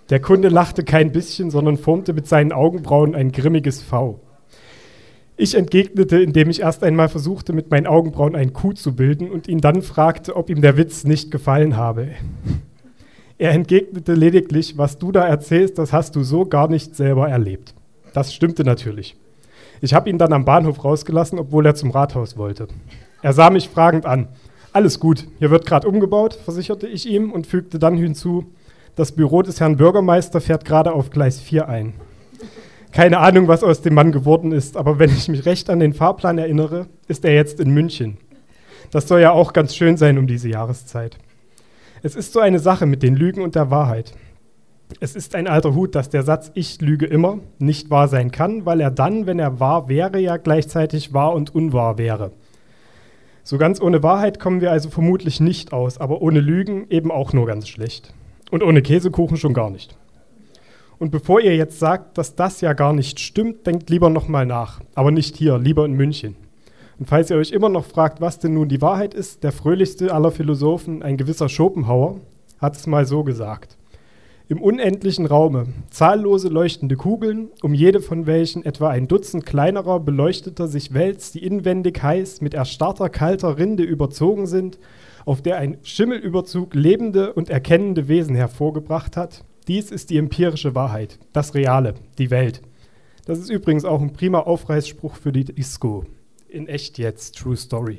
Der Kunde lachte kein bisschen, sondern formte mit seinen Augenbrauen ein grimmiges V. Ich entgegnete, indem ich erst einmal versuchte, mit meinen Augenbrauen ein Q zu bilden und ihn dann fragte, ob ihm der Witz nicht gefallen habe. Er entgegnete lediglich, was du da erzählst, das hast du so gar nicht selber erlebt. Das stimmte natürlich. Ich habe ihn dann am Bahnhof rausgelassen, obwohl er zum Rathaus wollte. Er sah mich fragend an. Alles gut, hier wird gerade umgebaut, versicherte ich ihm und fügte dann hinzu, das Büro des Herrn Bürgermeister fährt gerade auf Gleis 4 ein. Keine Ahnung, was aus dem Mann geworden ist, aber wenn ich mich recht an den Fahrplan erinnere, ist er jetzt in München. Das soll ja auch ganz schön sein um diese Jahreszeit. Es ist so eine Sache mit den Lügen und der Wahrheit. Es ist ein alter Hut, dass der Satz "Ich lüge immer" nicht wahr sein kann, weil er dann, wenn er wahr wäre, ja gleichzeitig wahr und unwahr wäre. So ganz ohne Wahrheit kommen wir also vermutlich nicht aus, aber ohne Lügen eben auch nur ganz schlecht. Und ohne Käsekuchen schon gar nicht. Und bevor ihr jetzt sagt, dass das ja gar nicht stimmt, denkt lieber nochmal nach. Aber nicht hier, lieber in München. Und falls ihr euch immer noch fragt, was denn nun die Wahrheit ist, der fröhlichste aller Philosophen, ein gewisser Schopenhauer, hat es mal so gesagt. Im unendlichen Raume zahllose leuchtende Kugeln, um jede von welchen etwa ein Dutzend kleinerer, beleuchteter sich wälzt, die inwendig heiß mit erstarrter, kalter Rinde überzogen sind, auf der ein Schimmelüberzug lebende und erkennende Wesen hervorgebracht hat. Dies ist die empirische Wahrheit, das Reale, die Welt. Das ist übrigens auch ein prima Aufreißspruch für die Disco. In echt jetzt, True Story.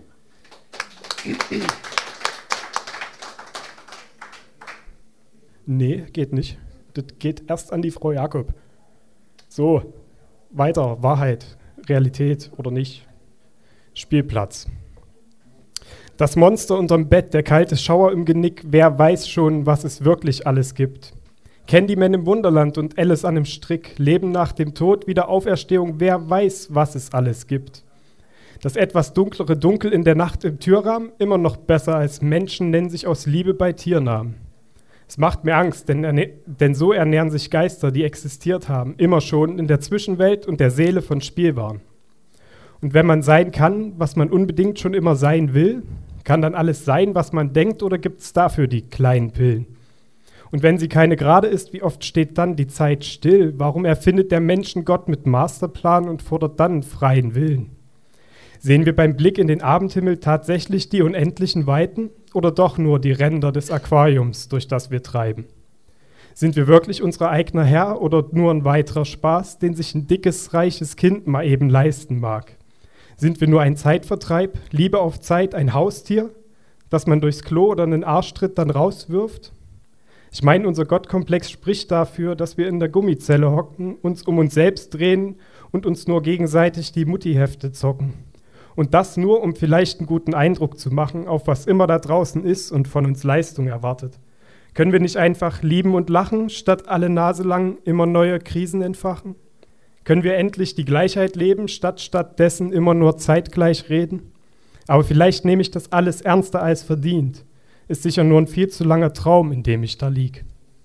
Nee, geht nicht. Das geht erst an die Frau Jakob. So, weiter, Wahrheit, Realität oder nicht. Spielplatz. Das Monster unterm Bett, der kalte Schauer im Genick, wer weiß schon, was es wirklich alles gibt. Candyman im Wunderland und Alice an dem Strick, Leben nach dem Tod, Wiederauferstehung, wer weiß, was es alles gibt. Das etwas dunklere Dunkel in der Nacht im Türrahmen, immer noch besser als Menschen nennen sich aus Liebe bei Tiernamen. Es macht mir Angst, denn so ernähren sich Geister, die existiert haben, immer schon in der Zwischenwelt und der Seele von Spielwaren. Und wenn man sein kann, was man unbedingt schon immer sein will, kann dann alles sein, was man denkt, oder gibt es dafür die kleinen Pillen? Und wenn sie keine gerade ist, wie oft steht dann die Zeit still? Warum erfindet der Menschen Gott mit Masterplan und fordert dann freien Willen? Sehen wir beim Blick in den Abendhimmel tatsächlich die unendlichen Weiten oder doch nur die Ränder des Aquariums, durch das wir treiben? Sind wir wirklich unser eigener Herr oder nur ein weiterer Spaß, den sich ein dickes, reiches Kind mal eben leisten mag? Sind wir nur ein Zeitvertreib, Liebe auf Zeit, ein Haustier, das man durchs Klo oder einen Arschtritt dann rauswirft? Ich meine, unser Gottkomplex spricht dafür, dass wir in der Gummizelle hocken, uns um uns selbst drehen und uns nur gegenseitig die Muttihefte zocken. Und das nur, um vielleicht einen guten Eindruck zu machen, auf was immer da draußen ist und von uns Leistung erwartet. Können wir nicht einfach lieben und lachen, statt alle Nase lang immer neue Krisen entfachen? Können wir endlich die Gleichheit leben, stattdessen immer nur zeitgleich reden? Aber vielleicht nehme ich das alles ernster als verdient. Ist sicher nur ein viel zu langer Traum, in dem ich da lieg.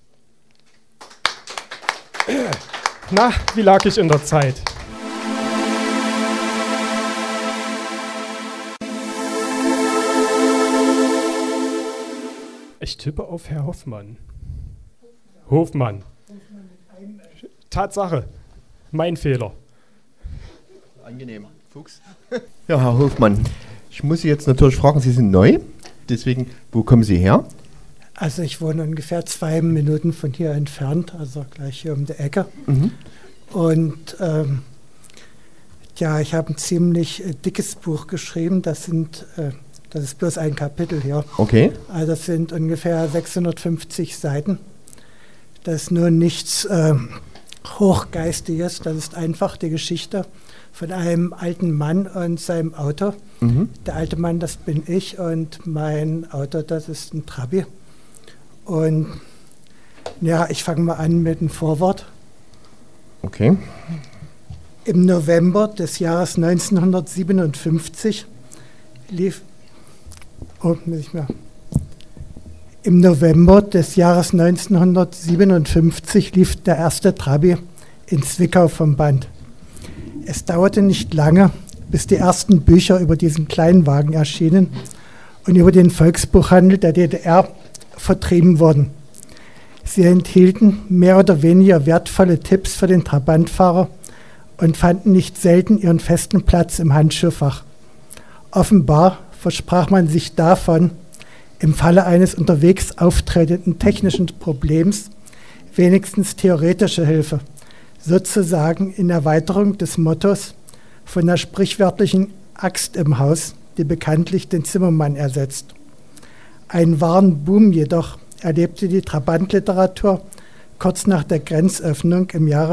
Na, wie lag ich in der Zeit? Ich tippe auf Herr Hoffmann. Hofmann. Tatsache. Mein Fehler.
Angenehm. Fuchs. Ja, Herr Hofmann, ich muss Sie jetzt natürlich fragen, Sie sind neu, deswegen, wo kommen Sie her?
Also ich wohne ungefähr 2 Minuten von hier entfernt, also gleich hier um die Ecke. Mhm. Und ja, ich habe ein ziemlich dickes Buch geschrieben, das ist bloß ein Kapitel hier.
Okay.
Also das sind ungefähr 650 Seiten. Das ist nur nichts Hochgeistiges, das ist einfach die Geschichte von einem alten Mann und seinem Auto. Mhm. Der alte Mann, das bin ich, und mein Auto, das ist ein Trabi. Und ja, ich fange mal an mit dem Vorwort.
Okay.
Im November des Jahres 1957 lief Im November des Jahres 1957 lief der erste Trabi in Zwickau vom Band. Es dauerte nicht lange, bis die ersten Bücher über diesen Kleinwagen erschienen und über den Volksbuchhandel der DDR vertrieben wurden. Sie enthielten mehr oder weniger wertvolle Tipps für den Trabantfahrer und fanden nicht selten ihren festen Platz im Handschuhfach. Offenbar versprach man sich davon, im Falle eines unterwegs auftretenden technischen Problems wenigstens theoretische Hilfe, sozusagen in Erweiterung des Mottos von der sprichwörtlichen Axt im Haus, die bekanntlich den Zimmermann ersetzt. Einen wahren Boom jedoch erlebte die Trabantliteratur kurz nach der Grenzöffnung im Jahre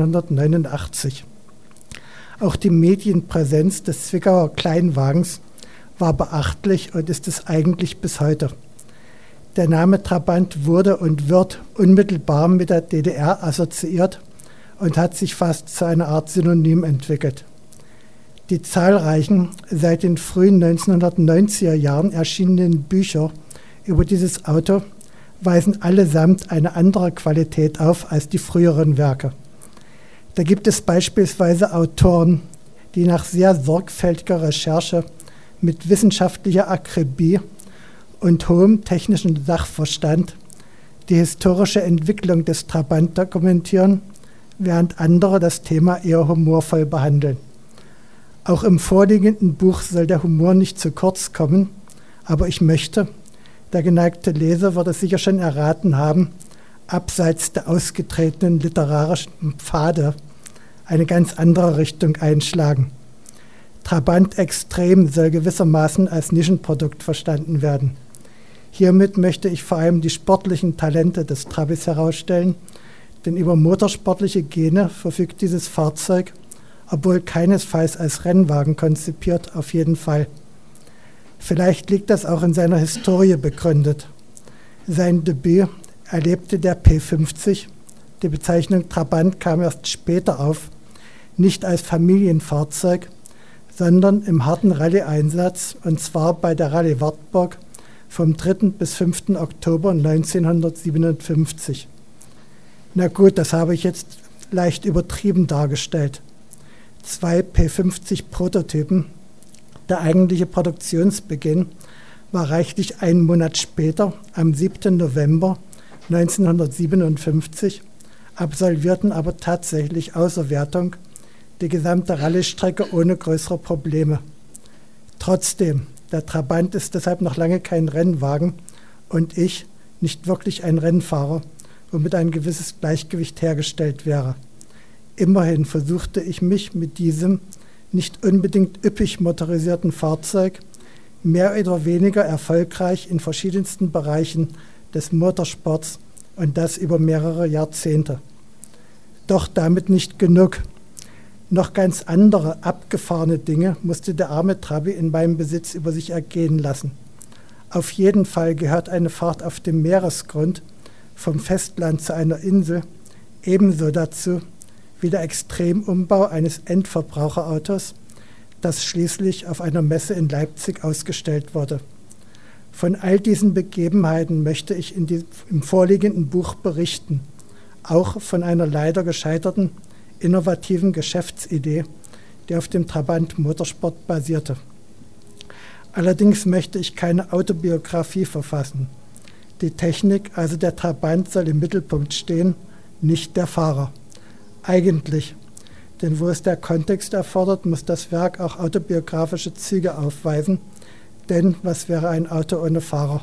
1989. Auch die Medienpräsenz des Zwickauer Kleinwagens war beachtlich und ist es eigentlich bis heute. Der Name Trabant wurde und wird unmittelbar mit der DDR assoziiert und hat sich fast zu einer Art Synonym entwickelt. Die zahlreichen, seit den frühen 1990er Jahren erschienenen Bücher über dieses Auto weisen allesamt eine andere Qualität auf als die früheren Werke. Da gibt es beispielsweise Autoren, die nach sehr sorgfältiger Recherche mit wissenschaftlicher Akribie und hohem technischen Sachverstand die historische Entwicklung des Trabant dokumentieren, während andere das Thema eher humorvoll behandeln. Auch im vorliegenden Buch soll der Humor nicht zu kurz kommen, aber ich möchte, der geneigte Leser wird es sicher schon erraten haben, abseits der ausgetretenen literarischen Pfade eine ganz andere Richtung einschlagen. Trabant Extrem soll gewissermaßen als Nischenprodukt verstanden werden. Hiermit möchte ich vor allem die sportlichen Talente des Trabis herausstellen, denn über motorsportliche Gene verfügt dieses Fahrzeug, obwohl keinesfalls als Rennwagen konzipiert, auf jeden Fall. Vielleicht liegt das auch in seiner Historie begründet. Sein Debüt erlebte der P50, die Bezeichnung Trabant kam erst später auf, nicht als Familienfahrzeug, sondern im harten Rallye-Einsatz, und zwar bei der Rallye Wartburg vom 3. bis 5. Oktober 1957. Na gut, das habe ich jetzt leicht übertrieben dargestellt. 2 P50-Prototypen. Der eigentliche Produktionsbeginn war reichlich einen Monat später, am 7. November 1957, absolvierten aber tatsächlich außer Wertung die gesamte Rallye-Strecke ohne größere Probleme. Trotzdem, der Trabant ist deshalb noch lange kein Rennwagen und ich nicht wirklich ein Rennfahrer, womit ein gewisses Gleichgewicht hergestellt wäre. Immerhin versuchte ich mich mit diesem nicht unbedingt üppig motorisierten Fahrzeug mehr oder weniger erfolgreich in verschiedensten Bereichen des Motorsports und das über mehrere Jahrzehnte. Doch damit nicht genug. Noch ganz andere, abgefahrene Dinge musste der arme Trabi in meinem Besitz über sich ergehen lassen. Auf jeden Fall gehört eine Fahrt auf dem Meeresgrund vom Festland zu einer Insel ebenso dazu wie der Extremumbau eines Endverbraucherautos, das schließlich auf einer Messe in Leipzig ausgestellt wurde. Von all diesen Begebenheiten möchte ich im vorliegenden Buch berichten, auch von einer leider gescheiterten, innovativen Geschäftsidee, die auf dem Trabant Motorsport basierte. Allerdings möchte ich keine Autobiografie verfassen. Die Technik, also der Trabant, soll im Mittelpunkt stehen, nicht der Fahrer. Eigentlich, denn wo es der Kontext erfordert, muss das Werk auch autobiografische Züge aufweisen, denn was wäre ein Auto ohne Fahrer?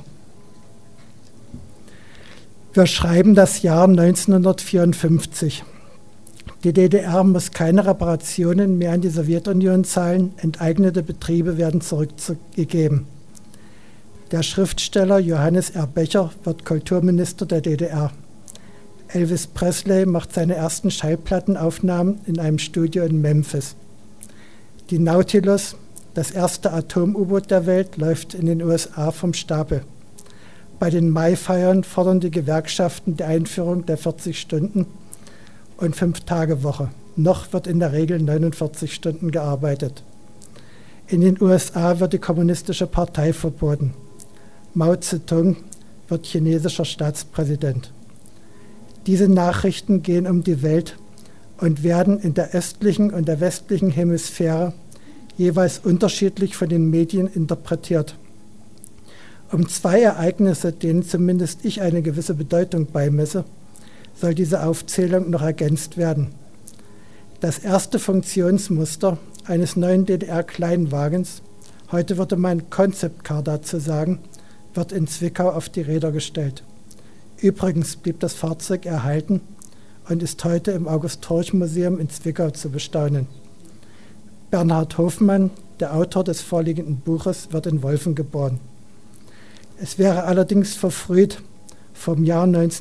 Wir schreiben das Jahr 1954. Die DDR muss keine Reparationen mehr an die Sowjetunion zahlen, enteignete Betriebe werden zurückgegeben. Der Schriftsteller Johannes R. Becher wird Kulturminister der DDR. Elvis Presley macht seine ersten Schallplattenaufnahmen in einem Studio in Memphis. Die Nautilus, das erste Atom-U-Boot der Welt, läuft in den USA vom Stapel. Bei den Maifeiern fordern die Gewerkschaften die Einführung der 40-Stunden- und 5-Tage-Woche. Noch wird in der Regel 49 Stunden gearbeitet. In den USA wird die Kommunistische Partei verboten. Mao Zedong wird chinesischer Staatspräsident. Diese Nachrichten gehen um die Welt und werden in der östlichen und der westlichen Hemisphäre jeweils unterschiedlich von den Medien interpretiert. Um 2 Ereignisse, denen zumindest ich eine gewisse Bedeutung beimesse, soll diese Aufzählung noch ergänzt werden. Das erste Funktionsmuster eines neuen DDR-Kleinwagens, heute würde man Concept Car dazu sagen, wird in Zwickau auf die Räder gestellt. Übrigens blieb das Fahrzeug erhalten und ist heute im August-Horch-Museum in Zwickau zu bestaunen. Bernhard Hofmann, der Autor des vorliegenden Buches, wird in Wolfen geboren. Es wäre allerdings verfrüht, vom Jahr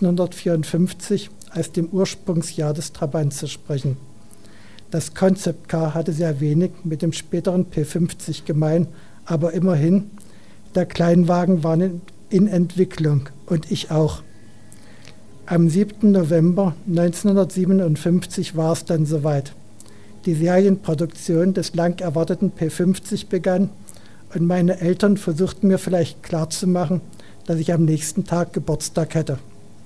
1954 als dem Ursprungsjahr des Trabant zu sprechen. Das Concept Car hatte sehr wenig mit dem späteren P50 gemein, aber immerhin, der Kleinwagen war in Entwicklung und ich auch. Am 7. November 1957 war es dann soweit. Die Serienproduktion des lang erwarteten P50 begann und meine Eltern versuchten mir vielleicht klarzumachen, dass ich am nächsten Tag Geburtstag hätte.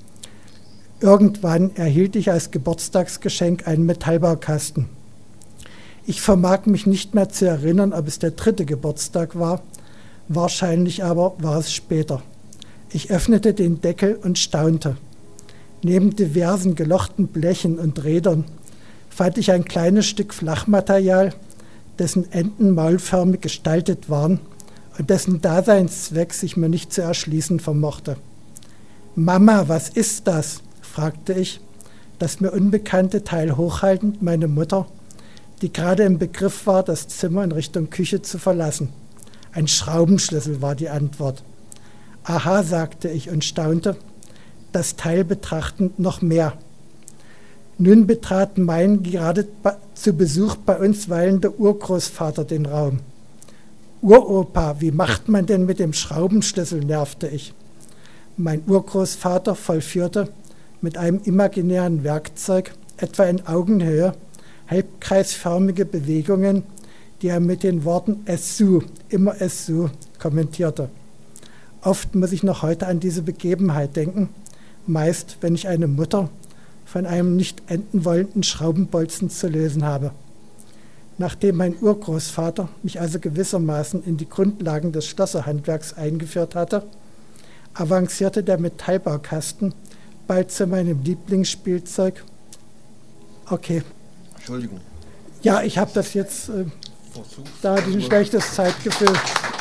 Irgendwann erhielt ich als Geburtstagsgeschenk einen Metallbaukasten. Ich vermag mich nicht mehr zu erinnern, ob es der 3. Geburtstag war, wahrscheinlich aber war es später. Ich öffnete den Deckel und staunte. Neben diversen gelochten Blechen und Rädern fand ich ein kleines Stück Flachmaterial, dessen Enden maulförmig gestaltet waren und dessen Daseinszweck sich mir nicht zu erschließen vermochte. »Mama, was ist das?« fragte ich, das mir unbekannte Teil hochhaltend meine Mutter, die gerade im Begriff war, das Zimmer in Richtung Küche zu verlassen. »Ein Schraubenschlüssel«, war die Antwort. »Aha«, sagte ich und staunte, das Teil betrachtend noch mehr. Nun betrat mein gerade zu Besuch bei uns weilender Urgroßvater den Raum. »Uropa, wie macht man denn mit dem Schraubenschlüssel?«, nervte ich. Mein Urgroßvater vollführte mit einem imaginären Werkzeug, etwa in Augenhöhe, halbkreisförmige Bewegungen, die er mit den Worten »Essu«, immer »Essu«, kommentierte. Oft muss ich noch heute an diese Begebenheit denken, meist, wenn ich eine Mutter von einem nicht enden wollenden Schraubenbolzen zu lösen habe. Nachdem mein Urgroßvater mich also gewissermaßen in die Grundlagen des Schlosserhandwerks eingeführt hatte, avancierte der Metallbaukasten bald zu meinem Lieblingsspielzeug. Okay.
Entschuldigung.
Ja, ich habe das jetzt, da hatte ich ein schlechtes Zeitgefühl.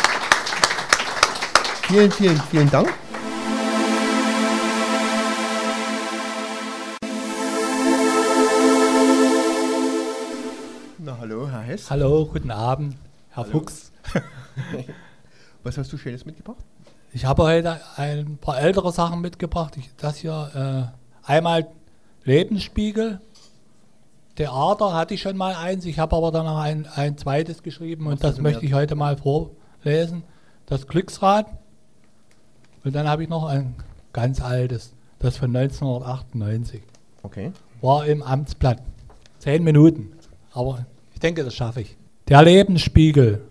Vielen Dank. Na, hallo, Herr Hess.
Hallo, guten Abend, Herr Fuchs.
Was hast du Schönes mitgebracht?
Ich habe heute ein paar ältere Sachen mitgebracht. Das hier einmal Lebensspiegel. Theater hatte ich schon mal eins. Ich habe aber dann noch ein zweites geschrieben und das möchte ich heute mal vorlesen. Das Glücksrad. Und dann habe ich noch ein ganz altes, das von 1998.
Okay.
War im Amtsblatt. 10 Minuten. Aber ich denke, das schaffe ich. Der Lebensspiegel.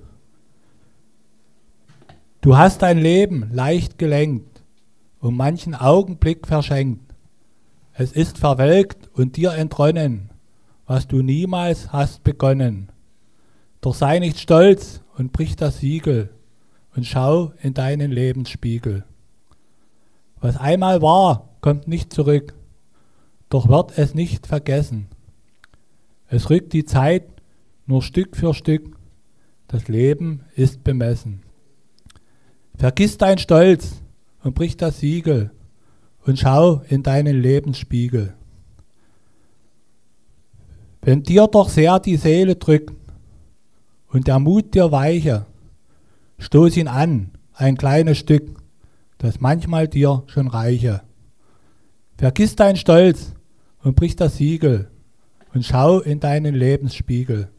Du hast dein Leben leicht gelenkt, um manchen Augenblick verschenkt. Es ist verwelkt und dir entronnen, was du niemals hast begonnen. Doch sei nicht stolz und brich das Siegel und schau in deinen Lebensspiegel. Was einmal war, kommt nicht zurück, doch wird es nicht vergessen. Es rückt die Zeit nur Stück für Stück, das Leben ist bemessen. Vergiss dein Stolz und brich das Siegel und schau in deinen Lebensspiegel. Wenn dir doch sehr die Seele drückt und der Mut dir weiche, stoß ihn an, ein kleines Stück, das manchmal dir schon reiche. Vergiss dein Stolz und brich das Siegel und schau in deinen Lebensspiegel.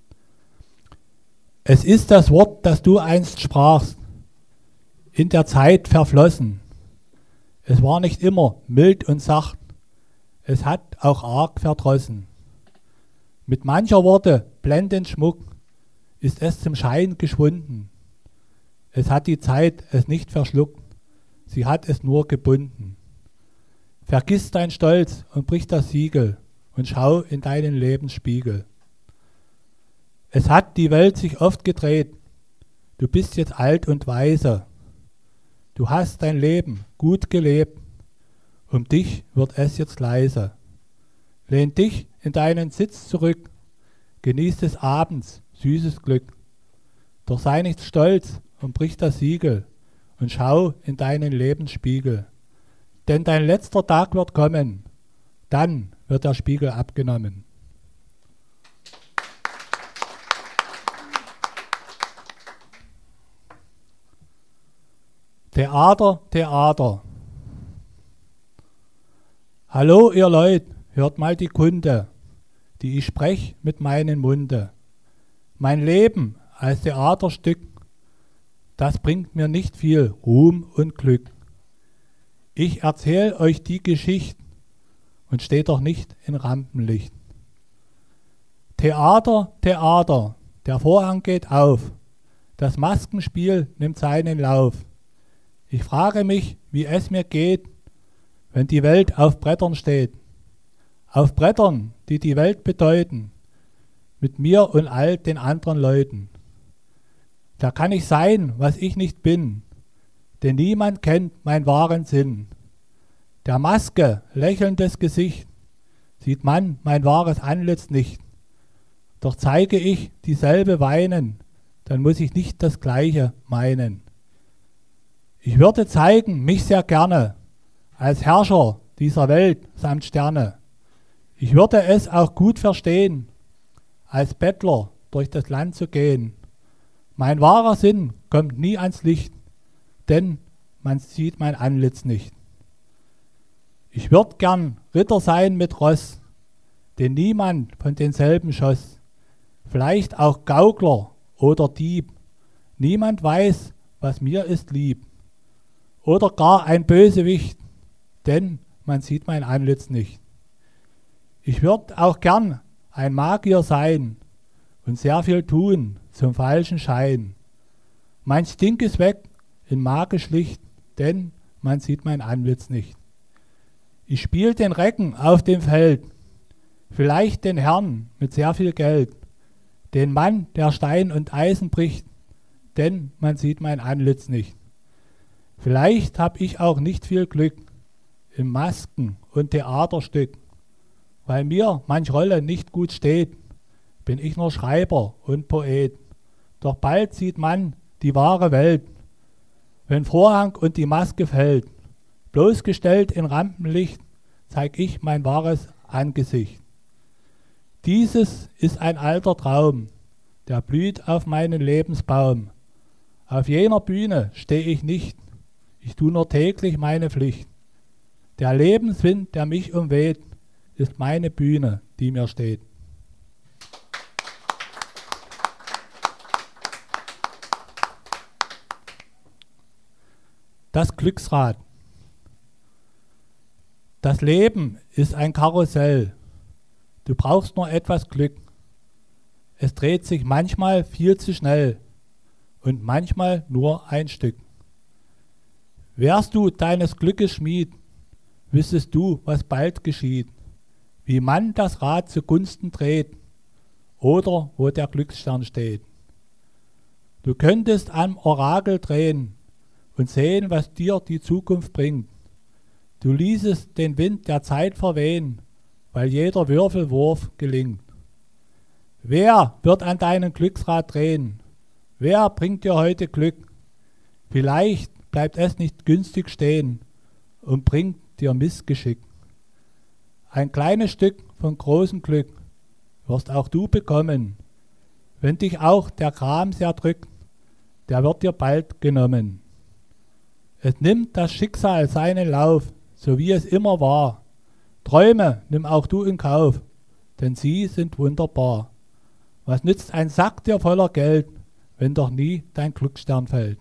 Es ist das Wort, das du einst sprachst, in der Zeit verflossen. Es war nicht immer mild und sacht, es hat auch arg verdrossen. Mit mancher Worte blendend Schmuck ist es zum Schein geschwunden. Es hat die Zeit es nicht verschluckt, sie hat es nur gebunden. Vergiss dein Stolz und brich das Siegel und schau in deinen Lebensspiegel. Es hat die Welt sich oft gedreht, du bist jetzt alt und weise. du hast dein Leben gut gelebt, um dich wird es jetzt leise. Lehn dich in deinen Sitz zurück, genieß des Abends süßes Glück. Doch sei nicht stolz und brich das Siegel und schau in deinen Lebensspiegel. Denn dein letzter Tag wird kommen, dann wird der Spiegel abgenommen. Theater, Theater. Hallo ihr Leut, hört mal die Kunde, die ich sprech mit meinem Munde. Mein Leben als Theaterstück, das bringt mir nicht viel Ruhm und Glück. Ich erzähl euch die Geschichte und steht doch nicht in Rampenlicht. Theater, Theater, der Vorhang geht auf, das Maskenspiel nimmt seinen Lauf. Ich frage mich, wie es mir geht, wenn die Welt auf Brettern steht. Auf Brettern, die die Welt bedeuten, mit mir und all den anderen Leuten. Da kann ich sein, was ich nicht bin, denn niemand kennt meinen wahren Sinn. Der Maske lächelndes Gesicht sieht man mein wahres Antlitz nicht. Doch zeige ich dieselbe Weinen, dann muss ich nicht das Gleiche meinen. Ich würde zeigen, mich sehr gerne, als Herrscher dieser Welt samt Sterne. Ich würde es auch gut verstehen, als Bettler durch das Land zu gehen. Mein wahrer Sinn kommt nie ans Licht, denn man sieht mein Antlitz nicht. Ich würd gern Ritter sein mit Ross, den niemand von denselben schoss. Vielleicht auch Gaukler oder Dieb, niemand weiß, was mir ist lieb. Oder gar ein Bösewicht, denn man sieht mein Antlitz nicht. Ich würd auch gern ein Magier sein und sehr viel tun zum falschen Schein. Mein Stink ist weg in magisch Licht, denn man sieht mein Antlitz nicht. Ich spiel den Recken auf dem Feld, vielleicht den Herrn mit sehr viel Geld, den Mann, der Stein und Eisen bricht, denn man sieht mein Antlitz nicht. Vielleicht hab ich auch nicht viel Glück im Masken- und Theaterstück. Weil mir manch Rolle nicht gut steht, bin ich nur Schreiber und Poet. Doch bald sieht man die wahre Welt, wenn Vorhang und die Maske fällt. Bloßgestellt in Rampenlicht zeig ich mein wahres Angesicht. Dieses ist ein alter Traum, der blüht auf meinen Lebensbaum. Auf jener Bühne steh ich nicht, ich tu nur täglich meine Pflicht. Der Lebenswind, der mich umweht, ist meine Bühne, die mir steht. Das Glücksrad. Das Leben ist ein Karussell. Du brauchst nur etwas Glück. Es dreht sich manchmal viel zu schnell und manchmal nur ein Stück. Wärst du deines Glückes Schmied, wüsstest du, was bald geschieht, wie man das Rad zugunsten dreht oder wo der Glücksstern steht. Du könntest am Orakel drehen und sehen, was dir die Zukunft bringt. Du ließest den Wind der Zeit verwehen, weil jeder Würfelwurf gelingt. Wer wird an deinem Glücksrad drehen? Wer bringt dir heute Glück? Vielleicht bleibt es nicht günstig stehen und bringt dir Missgeschick. Ein kleines Stück von großem Glück wirst auch du bekommen. Wenn dich auch der Gram sehr drückt, der wird dir bald genommen. Es nimmt das Schicksal seinen Lauf, so wie es immer war. Träume nimm auch du in Kauf, denn sie sind wunderbar. Was nützt ein Sack dir voller Geld, wenn doch nie dein Glücksstern fällt?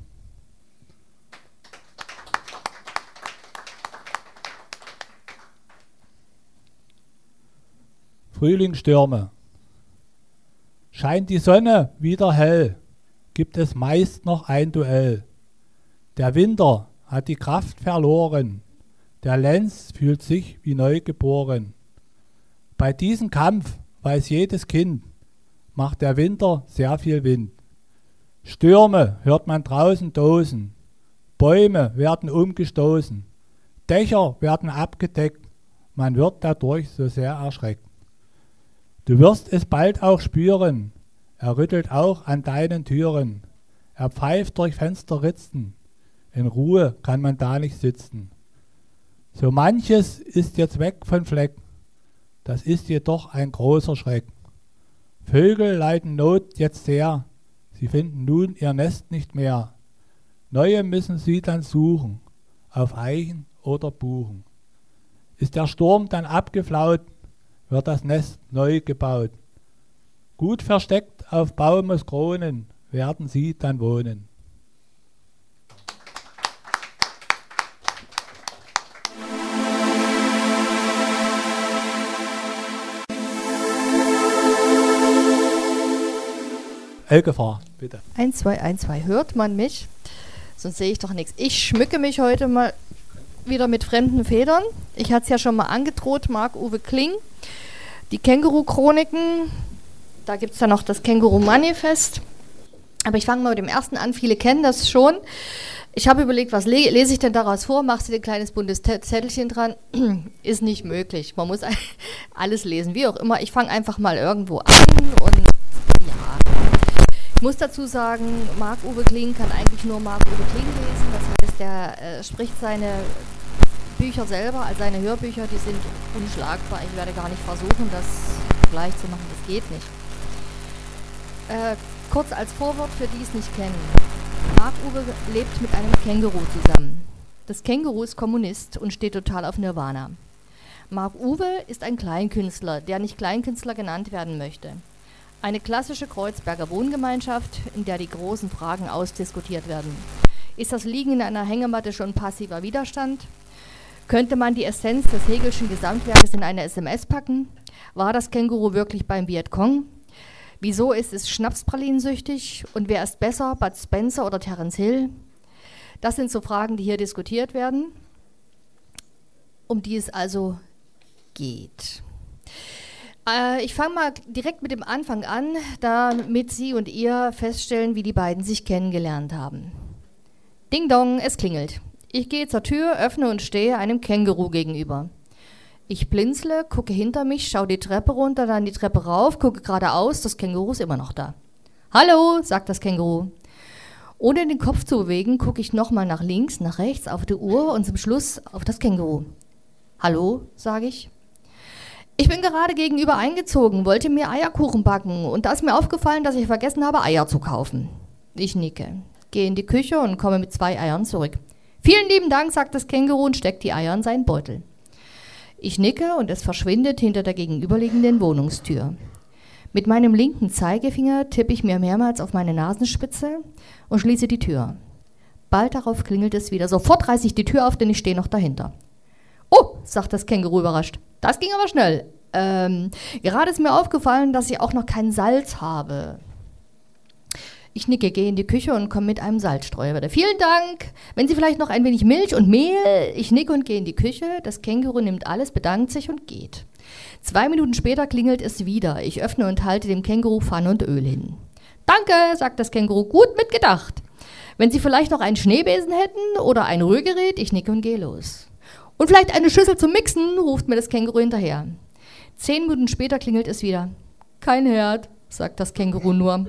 Frühlingsstürme. Scheint die Sonne wieder hell, gibt es meist noch ein Duell. Der Winter hat die Kraft verloren, der Lenz fühlt sich wie neu geboren. Bei diesem Kampf weiß jedes Kind, macht der Winter sehr viel Wind. Stürme hört man draußen dosen, Bäume werden umgestoßen, Dächer werden abgedeckt, man wird dadurch so sehr erschreckt. Du wirst es bald auch spüren, er rüttelt auch an deinen Türen, er pfeift durch Fensterritzen, in Ruhe kann man da nicht sitzen. So manches ist jetzt weg von Fleck, das ist jedoch ein großer Schreck. Vögel leiden Not jetzt sehr, sie finden nun ihr Nest nicht mehr. Neue müssen sie dann suchen, auf Eichen oder Buchen. Ist der Sturm dann abgeflaut, wird das Nest neu gebaut. Gut versteckt auf Baumeskronen werden sie dann wohnen. Elgefahr, bitte.
1, 2, 1, 2. Hört man mich? Sonst sehe ich doch nichts. Ich schmücke mich heute mal wieder mit fremden Federn. Ich hatte es ja schon mal angedroht, Marc-Uwe Kling. Die Känguru-Chroniken. Da gibt es ja noch das Känguru-Manifest. Aber ich fange mal mit dem ersten an. Viele kennen das schon. Ich habe überlegt, was lese ich denn daraus vor? Machst du ein kleines buntes Zettelchen dran? Ist nicht möglich. Man muss alles lesen, wie auch immer. Ich fange einfach mal irgendwo an und ja. Ich muss dazu sagen, Marc-Uwe Kling kann eigentlich nur Marc-Uwe Kling lesen. Das heißt, er spricht seine Bücher selber, also seine Hörbücher, die sind unschlagbar. Ich werde gar nicht versuchen, das gleich zu machen. Das geht nicht. Kurz als Vorwort für die es nicht kennen. Marc-Uwe lebt mit einem Känguru zusammen. Das Känguru ist Kommunist und steht total auf Nirvana. Marc-Uwe ist ein Kleinkünstler, der nicht Kleinkünstler genannt werden möchte. Eine klassische Kreuzberger Wohngemeinschaft, in der die großen Fragen ausdiskutiert werden. Ist das Liegen in einer Hängematte schon passiver Widerstand? Könnte man die Essenz des Hegelschen Gesamtwerkes in eine SMS packen? War das Känguru wirklich beim Vietcong? Wieso ist es schnapspralinensüchtig? Und wer ist besser, Bud Spencer oder Terence Hill? Das sind so Fragen, die hier diskutiert werden, um die es also geht. Ich fange mal direkt mit dem Anfang an, damit Sie und ihr feststellen, wie die beiden sich kennengelernt haben. Ding dong, es klingelt. Ich gehe zur Tür, öffne und stehe einem Känguru gegenüber. Ich blinzle, gucke hinter mich, schaue die Treppe runter, dann die Treppe rauf, gucke geradeaus, das Känguru ist immer noch da. Hallo, sagt das Känguru. Ohne den Kopf zu bewegen, gucke ich nochmal nach links, nach rechts, auf die Uhr und zum Schluss auf das Känguru. Hallo, sage ich. Ich bin gerade gegenüber eingezogen, wollte mir Eierkuchen backen und da ist mir aufgefallen, dass ich vergessen habe, Eier zu kaufen. Ich nicke, gehe in die Küche und komme mit 2 Eiern zurück. Vielen lieben Dank, sagt das Känguru und steckt die Eier in seinen Beutel. Ich nicke und es verschwindet hinter der gegenüberliegenden Wohnungstür. Mit meinem linken Zeigefinger tippe ich mir mehrmals auf meine Nasenspitze und schließe die Tür. Bald darauf klingelt es wieder. Sofort reiße ich die Tür auf, denn ich stehe noch dahinter. Oh, sagt das Känguru überrascht. Das ging aber schnell. Gerade ist mir aufgefallen, dass ich auch noch kein Salz habe. Ich nicke, gehe in die Küche und komme mit einem Salzstreuer wieder. Vielen Dank. Wenn Sie vielleicht noch ein wenig Milch und Mehl? Ich nicke und gehe in die Küche. Das Känguru nimmt alles, bedankt sich und geht. 2 Minuten später klingelt es wieder. Ich öffne und halte dem Känguru Pfanne und Öl hin. Danke, sagt das Känguru, gut mitgedacht. Wenn Sie vielleicht noch einen Schneebesen hätten oder ein Rührgerät? Ich nicke und gehe los. Und vielleicht eine Schüssel zum Mixen, ruft mir das Känguru hinterher. 10 Minuten später klingelt es wieder. Kein Herd, sagt das Känguru nur.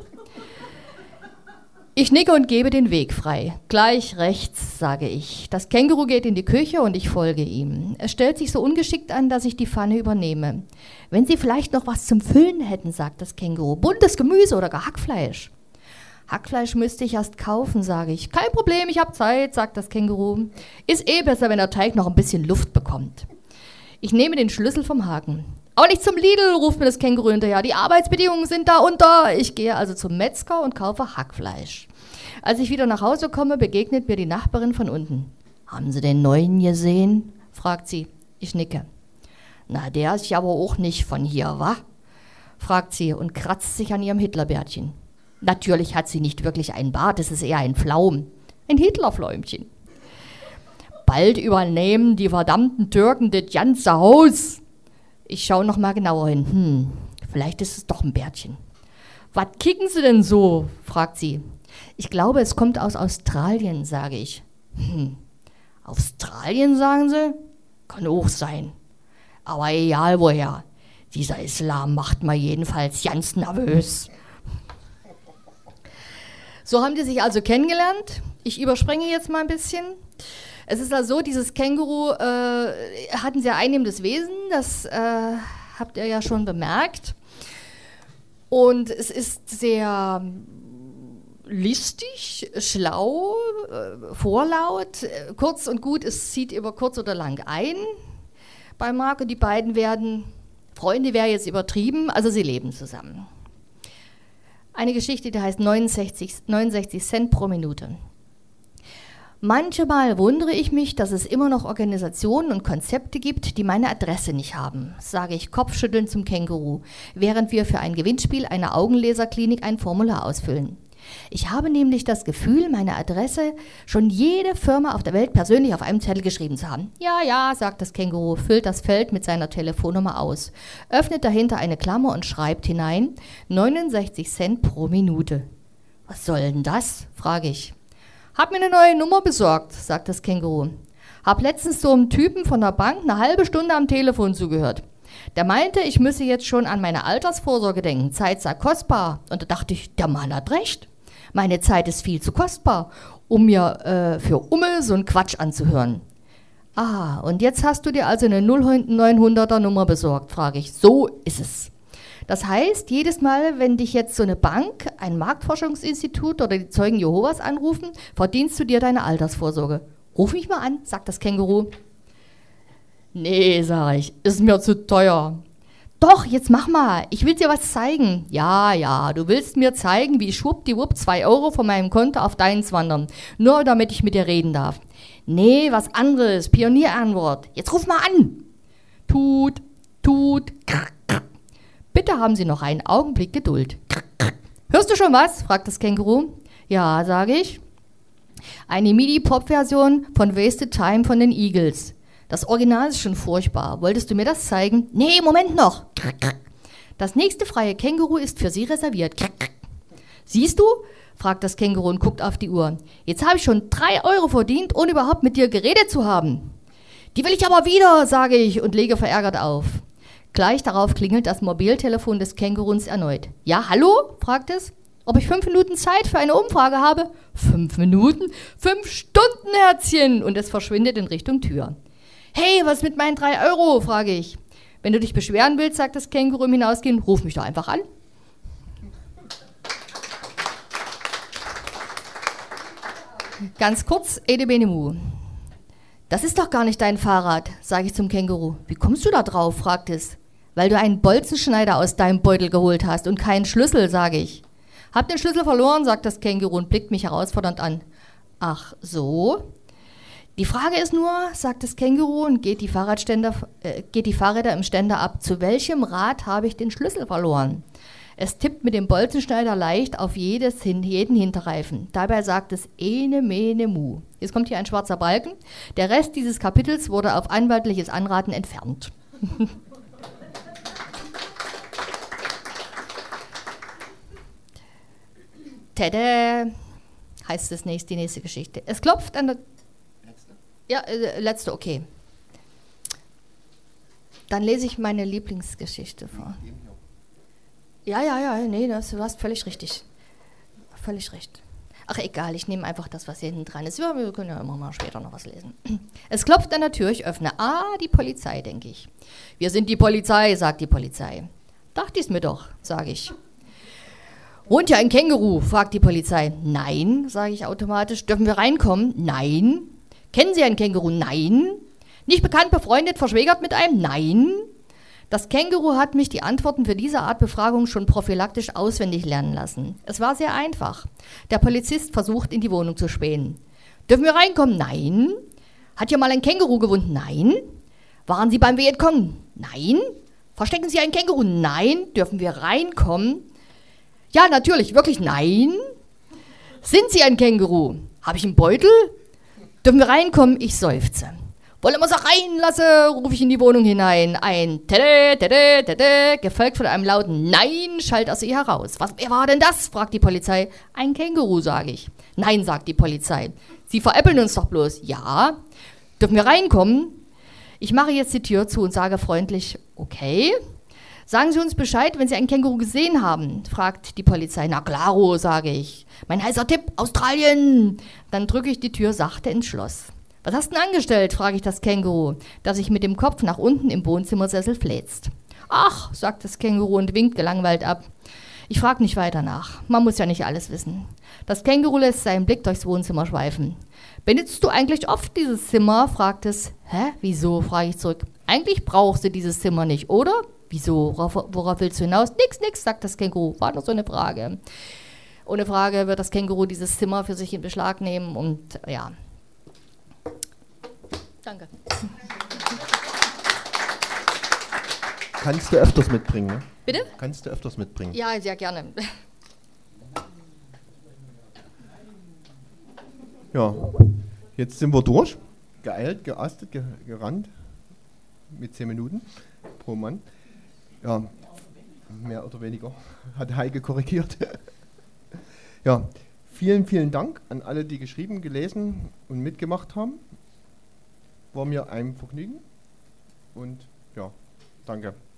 Ich nicke und gebe den Weg frei. Gleich rechts, sage ich. Das Känguru geht in die Küche und ich folge ihm. Es stellt sich so ungeschickt an, dass ich die Pfanne übernehme. Wenn Sie vielleicht noch was zum Füllen hätten, sagt das Känguru. Buntes Gemüse oder gar Hackfleisch. Hackfleisch müsste ich erst kaufen, sage ich. Kein Problem, ich habe Zeit, sagt das Känguru. Ist eh besser, wenn der Teig noch ein bisschen Luft bekommt. Ich nehme den Schlüssel vom Haken. Aber nicht zum Lidl, ruft mir das Känguru hinterher. Die Arbeitsbedingungen sind da unter. Ich gehe also zum Metzger und kaufe Hackfleisch. Als ich wieder nach Hause komme, begegnet mir die Nachbarin von unten. Haben Sie den Neuen gesehen? Fragt sie. Ich nicke. Na, der ist ja aber auch nicht von hier, wa? Fragt sie und kratzt sich an ihrem Hitlerbärtchen. Natürlich hat sie nicht wirklich einen Bart, es ist eher ein Pflaum. Ein Hitlerfläumchen. Bald übernehmen die verdammten Türken das ganze Haus. Ich schaue noch mal genauer hin. Vielleicht ist es doch ein Bärtchen. Was kicken Sie denn so? Fragt sie. Ich glaube, es kommt aus Australien, sage ich. Australien, sagen sie? Kann auch sein. Aber egal woher. Dieser Islam macht mir jedenfalls ganz nervös. So haben die sich also kennengelernt. Ich überspringe jetzt mal ein bisschen. Es ist also so, dieses Känguru hat ein sehr einnehmendes Wesen, das habt ihr ja schon bemerkt. Und es ist sehr listig, schlau, vorlaut, kurz und gut, es zieht über kurz oder lang ein bei Mark und die beiden werden, Freunde wäre jetzt übertrieben, also sie leben zusammen. Eine Geschichte, die heißt 69 Cent pro Minute. Manchmal wundere ich mich, dass es immer noch Organisationen und Konzepte gibt, die meine Adresse nicht haben, sage ich kopfschüttelnd zum Känguru, während wir für ein Gewinnspiel einer Augenlaserklinik ein Formular ausfüllen. Ich habe nämlich das Gefühl, meine Adresse schon jede Firma auf der Welt persönlich auf einem Zettel geschrieben zu haben. Ja, ja, sagt das Känguru, füllt das Feld mit seiner Telefonnummer aus, öffnet dahinter eine Klammer und schreibt hinein 69 Cent pro Minute. Was soll denn das? Frage ich. Hab mir eine neue Nummer besorgt, sagt das Känguru. Hab letztens so einem Typen von der Bank eine halbe Stunde am Telefon zugehört. Der meinte, ich müsse jetzt schon an meine Altersvorsorge denken. Zeit sei kostbar. Und da dachte ich, der Mann hat recht. Meine Zeit ist viel zu kostbar, um mir für Umme so einen Quatsch anzuhören. Ah, und jetzt hast du dir also eine 0900er Nummer besorgt, frage ich. So ist es. Das heißt, jedes Mal, wenn dich jetzt so eine Bank, ein Marktforschungsinstitut oder die Zeugen Jehovas anrufen, verdienst du dir deine Altersvorsorge. Ruf mich mal an, sagt das Känguru. Nee, sage ich, ist mir zu teuer. Doch, jetzt mach mal, ich will dir was zeigen. Ja, ja, du willst mir zeigen, wie schwuppdiwupp 2 Euro von meinem Konto auf deins wandern. Nur damit ich mit dir reden darf. Nee, was anderes, Pionierantwort. Jetzt ruf mal an. Tut, krr, krr. Bitte haben Sie noch einen Augenblick Geduld. Krr, krr. Hörst du schon was? Fragt das Känguru. Ja, sage ich. Eine MIDI-Pop-Version von Wasted Time von den Eagles. Das Original ist schon furchtbar. Wolltest du mir das zeigen? Nee, Moment noch. Das nächste freie Känguru ist für Sie reserviert. Siehst du? Fragt das Känguru und guckt auf die Uhr. Jetzt habe ich schon 3 Euro verdient, ohne überhaupt mit dir geredet zu haben. Die will ich aber wieder, sage ich und lege verärgert auf. Gleich darauf klingelt das Mobiltelefon des Kängurus erneut. Ja, hallo? Fragt es. Ob ich 5 Minuten Zeit für eine Umfrage habe? 5 Minuten? 5 Stunden, Herzchen! Und es verschwindet in Richtung Tür. Hey, was mit meinen 3 Euro? Frage ich. Wenn du dich beschweren willst, sagt das Känguru im Hinausgehen, ruf mich doch einfach an. Ganz kurz, Edebenemu. Das ist doch gar nicht dein Fahrrad, sage ich zum Känguru. Wie kommst du da drauf, fragt es. Weil du einen Bolzenschneider aus deinem Beutel geholt hast und keinen Schlüssel, sage ich. Hab den Schlüssel verloren, sagt das Känguru und blickt mich herausfordernd an. Ach so? Die Frage ist nur, sagt das Känguru und geht die Fahrräder im Ständer ab. Zu welchem Rad habe ich den Schlüssel verloren? Es tippt mit dem Bolzenschneider leicht auf jeden Hinterreifen. Dabei sagt es ene, mene, mu. Jetzt kommt hier ein schwarzer Balken. Der Rest dieses Kapitels wurde auf anwaltliches Anraten entfernt. Tada, heißt die nächste Geschichte. Es klopft an der... Ja, letzte, okay. Dann lese ich meine Lieblingsgeschichte vor. Ja, nee, du hast völlig richtig. Völlig recht. Ach, egal, ich nehme einfach das, was hier hinten dran ist. Ja, wir können ja immer mal später noch was lesen. Es klopft an der Tür, ich öffne. Ah, die Polizei, denke ich. Wir sind die Polizei, sagt die Polizei. Dachte ich's mir doch, sage ich. Wohnt hier ein Känguru, fragt die Polizei. Nein, sage ich automatisch. Dürfen wir reinkommen? Nein. Kennen Sie ein Känguru? Nein. Nicht bekannt, befreundet, verschwägert mit einem? Nein. Das Känguru hat mich die Antworten für diese Art Befragung schon prophylaktisch auswendig lernen lassen. Es war sehr einfach. Der Polizist versucht, in die Wohnung zu spähen. Dürfen wir reinkommen? Nein. Hat hier mal ein Känguru gewohnt? Nein. Waren Sie beim Vietcong? Nein. Verstecken Sie ein Känguru? Nein. Dürfen wir reinkommen? Ja, natürlich, wirklich nein. Sind Sie ein Känguru? Habe ich einen Beutel? Dürfen wir reinkommen? Ich seufze. Wollen wir sie reinlassen, rufe ich in die Wohnung hinein. Ein Tede, Tede, Tede, gefolgt von einem lauten Nein, schallt aus ihr heraus. Wer war denn das? Fragt die Polizei. Ein Känguru, sage ich. Nein, sagt die Polizei. Sie veräppeln uns doch bloß. Ja. Dürfen wir reinkommen? Ich mache jetzt die Tür zu und sage freundlich, okay. Sagen Sie uns Bescheid, wenn Sie einen Känguru gesehen haben, fragt die Polizei. Na klaro, sage ich. Mein heißer Tipp, Australien. Dann drücke ich die Tür sachte ins Schloss. Was hast du denn angestellt, frage ich das Känguru, das sich mit dem Kopf nach unten im Wohnzimmersessel fläzt. Ach, sagt das Känguru und winkt gelangweilt ab. Ich frage nicht weiter nach. Man muss ja nicht alles wissen. Das Känguru lässt seinen Blick durchs Wohnzimmer schweifen. Benutzt du eigentlich oft dieses Zimmer? Fragt es. Hä? Wieso? Frage ich zurück. Eigentlich brauchst du dieses Zimmer nicht, oder? Wieso? Worauf willst du hinaus? Nix, sagt das Känguru. War nur so eine Frage. Ohne Frage wird das Känguru dieses Zimmer für sich in Beschlag nehmen und ja. Danke.
Kannst du öfters mitbringen, ne?
Bitte?
Kannst du öfters mitbringen.
Ja, sehr gerne.
Ja, jetzt sind wir durch. Geeilt, geastet, gerannt. Mit 10 Minuten pro Mann. Ja, mehr oder weniger. Hat Heike korrigiert. Ja, vielen Dank an alle, die geschrieben, gelesen und mitgemacht haben. War mir ein Vergnügen. Und ja, danke.